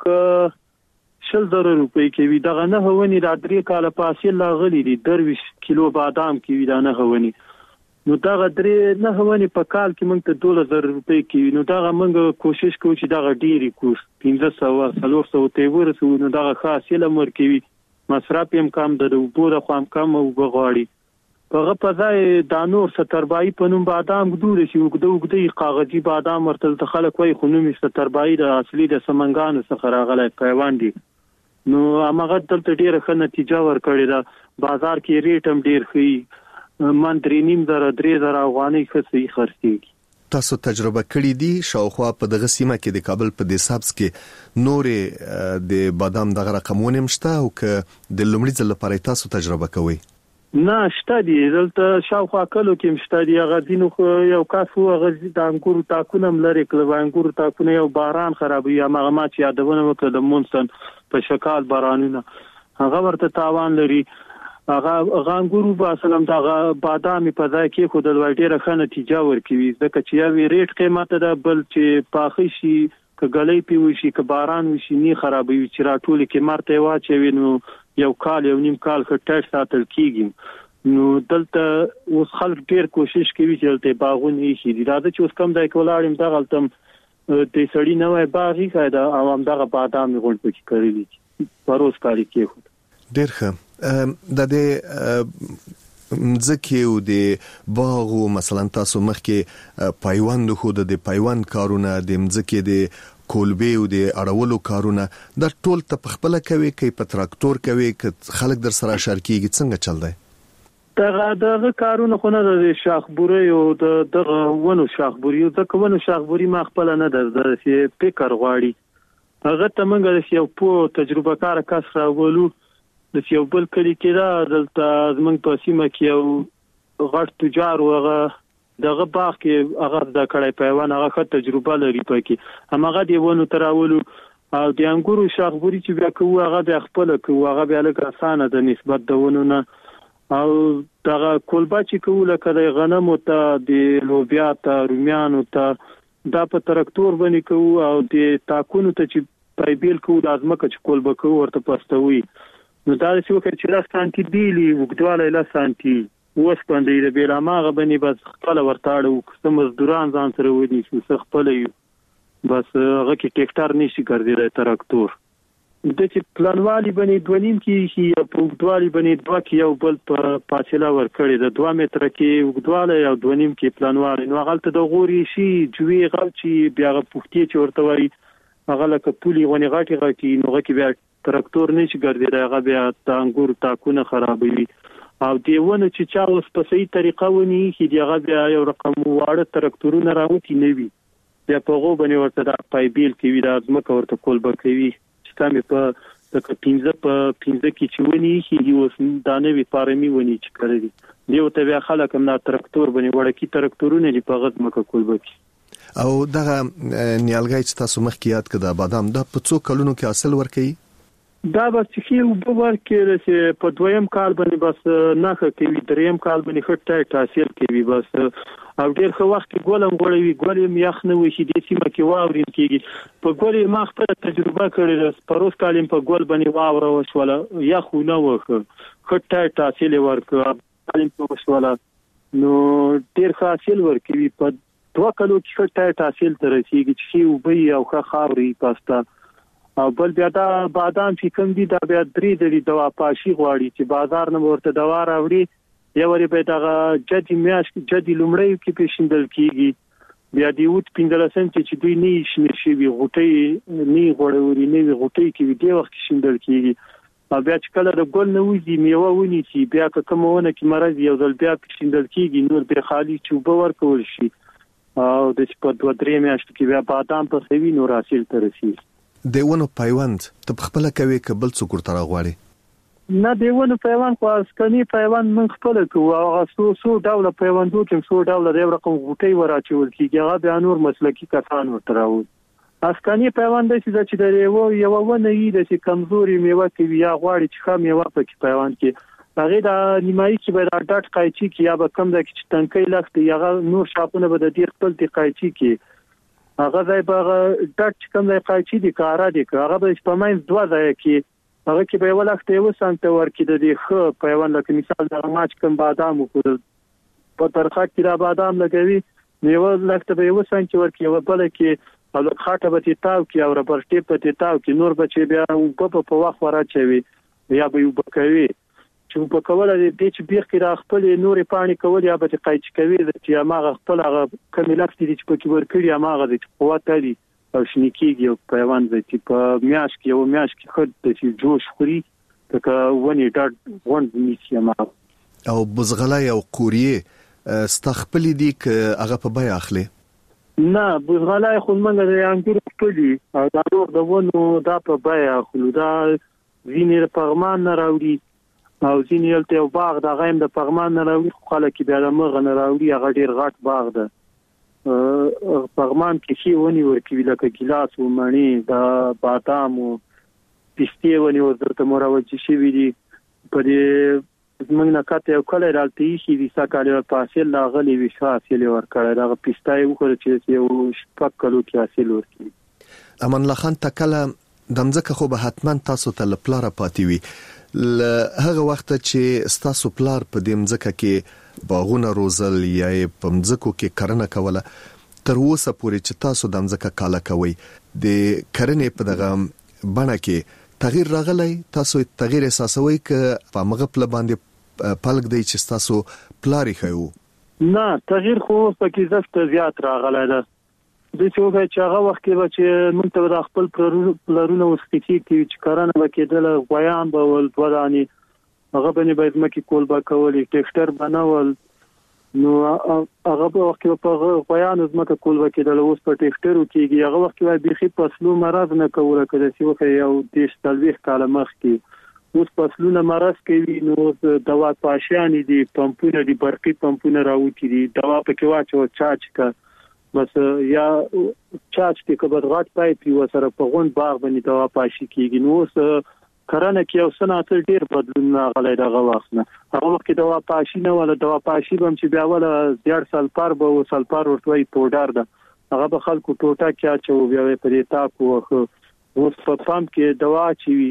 100 روپۍ کې وی دغه نه هونی را 3 کال پاسې لا غلی دي 20 کیلو بادام کې وی دا نه هونی نو دغه 3 نه هونی په کال کې موږ ته 2000 روپۍ کې نو دغه موږ کوشش کوو چې دغه ډیری کوس 1500 ته ورسو نو دغه خاصه لمر کې وی مصرف هم کم د وبو د خام کم او بغواړي هغه په ځای د نور 70 په نوم بادام ګدور شي وګدو کاغذي بادام ورته خلک وای خو نوم 70 د اصلي د سمنګانو څخه راغلی پیوان دي نو هغه دلته ډیره ښه نتیجه ورکړې ده بازار کې ریټ هم ډیر ښه من 3.5 افغانۍ خسي خرڅيږي تاسو تجربه کړې دي شاوخوا په دغه سیمه کې د کابل په دیسابس کې نورې د بادام دغه رقمونه مشته او ک د لومړي ځل لپاره تاسو تجربه کوئ نه شته دي دلته شاوخوا کلو کې مشته دي هغه دینو خو یو کاسو هغه د انګورو تاکونه لري کله انګورو تاکونه یو باران خرابوي هغه ما چې یادونه وکړه د مونسن په شکال بارانونه هغه ورته تاوان لري هغه انګورو په سلام دغه بادام په ځای کې خو د ډیره ښه نتیجه ورکوي ځکه چې یو ریټ قیمت ده بل چې پاخي شي کګلې پیوي شي ک باران وشي نه خرابوي چې راټول کې مرته واچوي نو یو کال یو نیم کال خټه ساتل کیږي نو دلته اوس خلک ډیر کوشش کوي چې دلته باغونه شي دا چې اوس کم دای کولاړم دا غلطم د سړی نوې باغی قاعده عوام دغه بادام غونډ پکې کړی پروس کاری کوي ډیر ښه د ځکه او د باغو مثلا تاسو مخکې پایوند خو د پایوند کارونه د مځکه د کولبي او د اړولو کارونه د ټول ته خپل کوي کې په تراکتور کوي ک خلک در سره شارکیږي څنګه چل دی دغه کارونه خو نه د شاخبوري او دغه ونو شاخبوري او دغه ونو شاخبوري ما خپل نه د فکر غواړي هغه ته موږ یو په تجربه کار کس راولو د یو بل کلی کې دا دلته زمونږ په سیمه کې یو غټ تجار وغه دغه باغ کې هغه د کړای پیوان هغه ښه تجربه لري پکې همغه دی ونه تراولو او د انګورو شاخبوري چې بیا کوو هغه د خپل کوو هغه بیا لکه اسانه د نسبت د ونه نه او دغه کولبا چې کوو لکه د غنمو ته د لوبیا ته رومیانو ته دا په تراکتور باندې کوو او د تاکونو ته چې پایبیل کوو د ازمکه چې کولبا کوو ورته پستوي نو دا چې وکړي چې 10 سانتي دیلی وګدواله 10 سانتي اوس باندې د بیراماغه باندې بس خپل ورتاړو کوم مزدوران ځان سره ودی چې خپل یو بس هغه کې ټریکټر نشي ګرځیدای تراکتور د چې پلانوالي باندې 2.5 کې په وګدوالي باندې 2 کې یو بل په فاصله ورکړي د 2 متر کې وګدواله یو 2.5 کې پلانوالي نو هغه ته د غوري شي جوی غل چې بیا پوښتې چې ورته وایي هغه لکه پولي ونی غاټي نو هغه کې بیا تراکتور نشي ګرځیدای هغه بیا د انګور تاکونه خرابوي او دیونه چې چا اوس په صحیح طریقه ونی چې دیغه بیا یو رقم واړه تراکتورونه راوتی نه وي بیا په غو باندې ورته د پایبیل کې وی د ازمکه ورته کول بکوي چې تاسو په د 15 کې چې ونی چې اوس دانه وی پارمي ونی چې کړی دیو ته بیا خلک هم د تراکتور باندې وړکی تراکتورونه دی په غزمکه کول بکی او دغه نیالګي چې تاسو مخکې یاد کړه د بادام د په څو کلونو کې حاصل ورکړي دا به چې وب ورکړي چې په دویم کال باندې بس نه کوي دریم کال باندې خټه حاصل کوي بس او ډیر خو وخت ګولم غوړوي ګولم یخ نه وي چې د سیمه کې واورین کیږي په ګولې ما خپل تجربه کړې ده پروس کالم په ګول باندې واوره وشوله یخ نه وخه خټه حاصل ورکړه کالم په وشوله نو ډیر حاصل ورکوي په 2 کلو کې خټه حاصل تر رسیدي چې وبي او خاوري پاستا او بل بیا دا بادام چې کوم دي دا بیا درې درې دوا پاشي غواړي چې بازار نه ورته دوا راوړي یا وری به دا جدي میاش جدي لومړی کې پیښیندل کیږي بیا دی وټ پیندلسن چې دوی نه شي وی غټي نه غوړوري نه غټي کې دی وخت شیندل کیږي او بیا چې کله د ګل نه وځي میوه ونی چې بیا کومونه کې مرز یو ځل بیا پیښیندل کیږي نور به خالی چوبه ورکول شي او د په 2-3 میاشتو کې بیا بادام په سوي نور حاصل ترسي دیونه پیوند ته خپل کوي کبل څوک تر غواړي نه دیونه پیوند خو اسکنی پیوند من خپل کوو او سو ډول پیوندو چې سو ډول د رقم غوټي وراچول کیږي هغه به نور مسلکی کسان ورتراو اسکنی پیوند چې د یو ونه یې د کمزوري میوه کوي یا غواړي چې خام میوه په پیوند کې هغه د نیمایي چې به د ډاټ قایچی کې یا به کم د چې تنکي لخت یا نور شاپونه به د دې خپل د قایچی کې هغه ځای به ډاټ کم د قایچی د کارا دي هغه به په ماین 2 ځای کې هغه کې به ولخت یو سنت ورکې د دې خو پیوند لکه مثال د ماچ کم بادام وکړل په ترخه کې را بادام لګوي نیو لخت به یو سنت ورکې یو بل کې او خاطه به تاو کې او ربر ټیپ په تاو کې نور بچي بیا په وخت وراچوي یا به یو بکوي چې په کوله د چې بیخ کې را خپل نورې پانی کول یا به قایچ کوي چې ما خپل هغه کمیلات دي چې په کې ورکړي ما هغه د قوت لري او شنیکيږي او پیوند چې په میاش کې یو میاش کې خود چې جوش خوري که ونی ډاټ وند نیسی ما او بزغلای او قوریه استخپل دي ک هغه په بیا اخلي نه بزغلای خو منګه د انګور خپلي او دا نور د ونو دا په بیا اخلو دا وینر پغمان نه راوړي او ځینې یلته یو باغ د غیم د پغمان نه راوړي خو خلک بیا د مغه نه راوړي هغه ډیر غټ باغ ده پغمان کې شي ونی ورکوي لکه ګلاس او مڼي د بادام او پسته ونی ورته مروج شي وی دي په دې موږ نه کاته یو کله راځي چې د ساکاله پاسل لاغلي وی حاصل ورکړی دا پسته یو خو چې یو شپږ کلو کې حاصل ورکړي امان الله خان تکله دمځکه خو به حتمان تاسو ته لپاره پاتې وي هغه وخت چې ستاسو پلار په دې مځکه کې باغونه روزل یا په مځکو کې کرنه کوله تر اوسه پورې چې تاسو د مځکه کاله کوي د کرنې په دغه بڼه کې تغییر راغلی تاسو تغییر احساسوي ک په مغفل باندې پلک دی چې تاسو پلاری خو نه تغییر خو پکې زفت زیات راغلی ده د چې هغه وخت کې چې موږ ته د خپل پلرونو وسختی کې چې کارانه وکیدل غویان به ول ودانی هغه باندې باید مکه کول با کول ټیکټر بنول نو هغه په وخت کې په غویان زمکه کول وکیدل اوس په ټیکټرو کېږي هغه وخت کې بيخي فصلو مرض نه کوله کله چې وخت یو دیش تلويخ کاله مخ کې اوس فصلونه مرض کوي نو دوا پاشان دي پمپونه دي برقي پمپونه راوتی دي دوا پکې واچو چاچ کا بس یا چاچ کې کبد غټ پایپ یو سره په غون باغ باندې دوا پاشي کیږي نو کرنه کې او صنعت ډیر بدلون راغلی دغه وخت نه هغه وخت کې دوا پاشي نه ولا دوا پاشي بم چې بیا ولا زیات سلفر به سلفر ورتوي پودر ده هغه به خلکو ټوټه کې اچو بیا په دې تاکو اوس په پمپ کې دوا چوي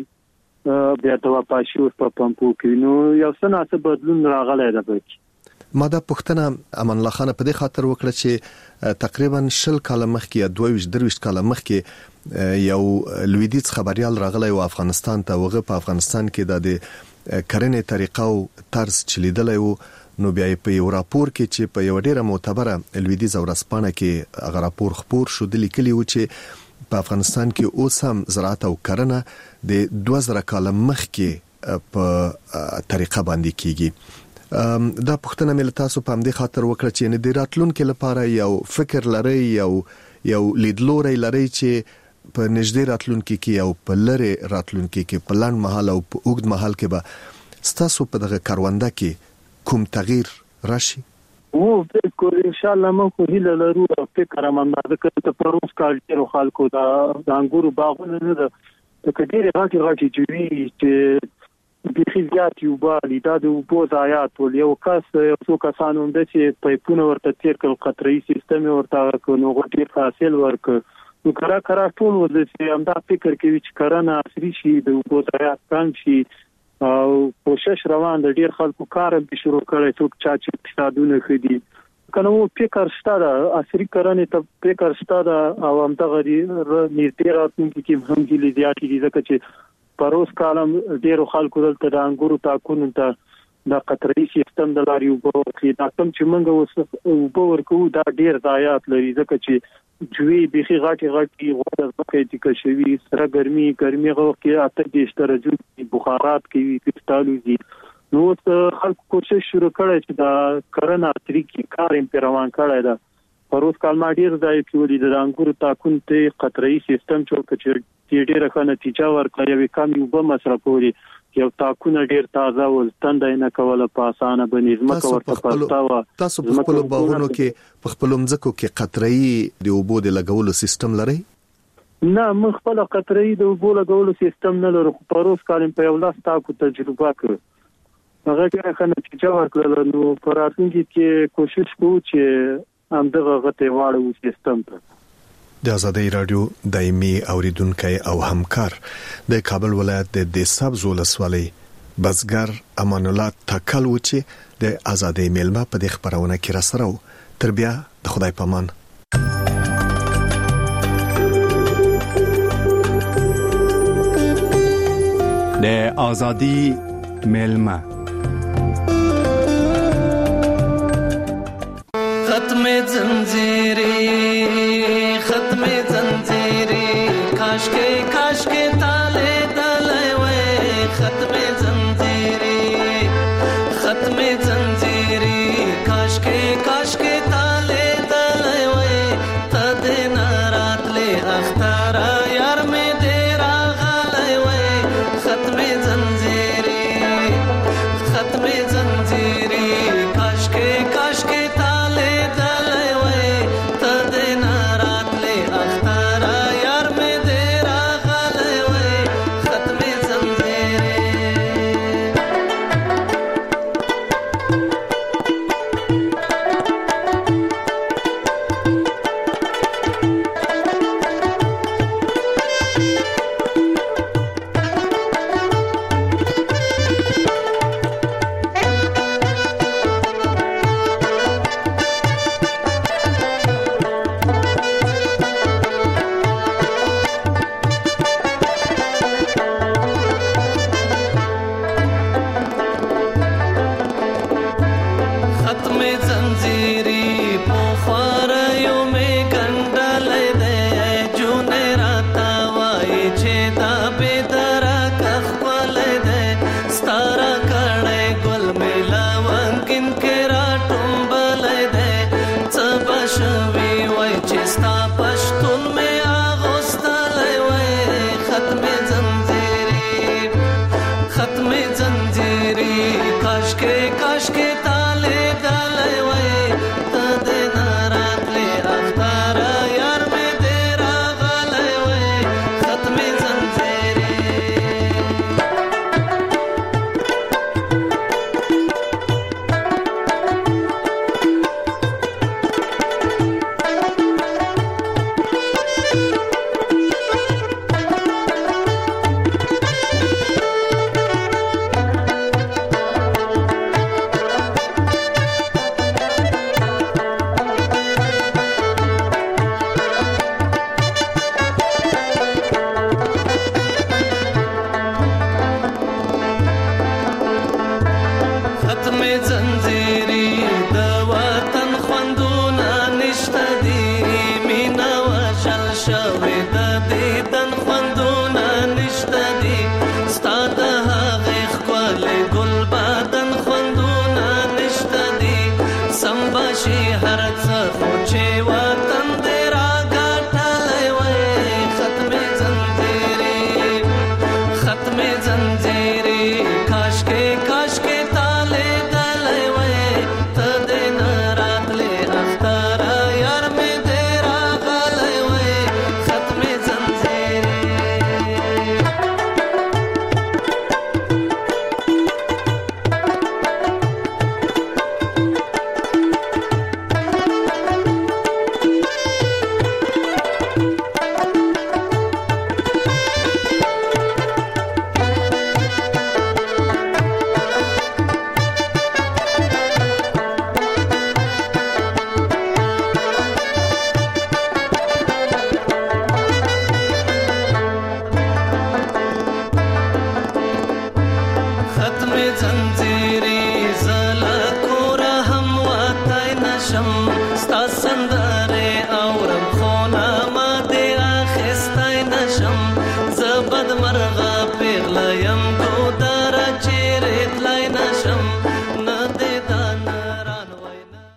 بیا دوا پاشي اوس په پمپو کې نو یو صنعت بدلون راغلی ده بچ ما دا پښتنه امان الله خان په دې خاطر وکړه چې تقریبا 10 کال مخکې یا 22 کال مخکې یو لویدیز خبريال راغلی او افغانستان ته وغه په افغانستان کې د کرنې طریقه او طرز چلیدلی وو نو بیا په یو راپور کې چې په یو ډیره معتبره لویدیز او رسپانه کې هغه راپور خبر شو د لیکلي و چې په افغانستان کې اوس هم زراعت او کرنه د 2000 کال مخکې په طریقه باندې کیږي دا پښتنه مل تاسو په همدې خاطر وکړه چې نه د راتلونکو لپاره یو فکر لري یو لیدلوري لري چې په نږدې راتلونکو کې او په لری راتلونکو کې په لاند محل او په اوږد محل کې به ستاسو په دغه کارونده کې کوم تغییر راشي بالکل ان شاء الله موږ خو هیله لرو او فکر هم اندازه کوي ته په روز کال ډیرو خلکو د انګورو باغونه نه ده د کډيري غاټي جوړي چې بيخي زیات یو بالي دا د وبو ضایعات ول یو کس څو کسانو د چې پایپونه ورته تیر کړ قطري سیستم ورته کوو غوټي حاصل ورک نو کرا ټول ولې هم دا فکر کوي چې کرنه عصري شي د وبو ضایعات کم شي او کوشش روان د ډیر خلکو کار به شروع کړي څوک چې اقتصادونه خدي کنه وو فکر ستاره عصري کرنه ته فکر ستاره او هم د غری نیټه راتلونکي کې هم دي زیاتې دي ځکه چې پروس کالم ډیرو خلکو دلته د انګورو تاکون ته د قطري سیستم د لاري وبو کې دا کوم چې موږ وبو ورکو دا ډیر ضایعات لري ځکه چې جوی بيخي غاټي وړه ځکه چې کشوي سره ګرمي غو کې اته د درجه بخارات کوي کټالو دي نو خلکو کوشش شروع کړي چې دا کرنه طریقې کار امپیروان کړي دا پروس کال ما ډیر ځای کې ولې د انګورو تاکون ته قطري سیستم چې ډیره ښه نتیجه ورکړي وي کم یو به مصرفوري یو تاکونه ډیر تازه ول تندای نه کوله په اسانه بنې زمکه ورته پاتاوه تاسو په خپل باغونو کې په خپل مځکو کې قطري د اوبو د لګولو سیستم لري نه مخ خپل قطري د اوبو لګولو سیستم نه لرو پروس کال په یو لاس تاکو تجربه کړ هغه کې ښه نتیجه ورکړل نو پر راتلونکي کې کوشش کوو چې هم دغه غته واړو سیستم ته د آزادۍ رادیو دایمي اوریدونکو او همکار د کابل ولایت د سبز ولسوالۍ بزګر امان الله تکل و چې د آزادۍ میلمه په د خبرونه کې را سره تر بیا د خدای پامان د آزادۍ میلمه ختم زنجیری کاش کے تالے دلے وے ختم زنجیری کاش کے تالے دلے وے تد نارات لے اختارا یار میں دیرا غالے وے ختم زنجیری کاش کے تالے دلے وے تد نارات لے اختارا کاش کے تالے دلے وے تد نارا شم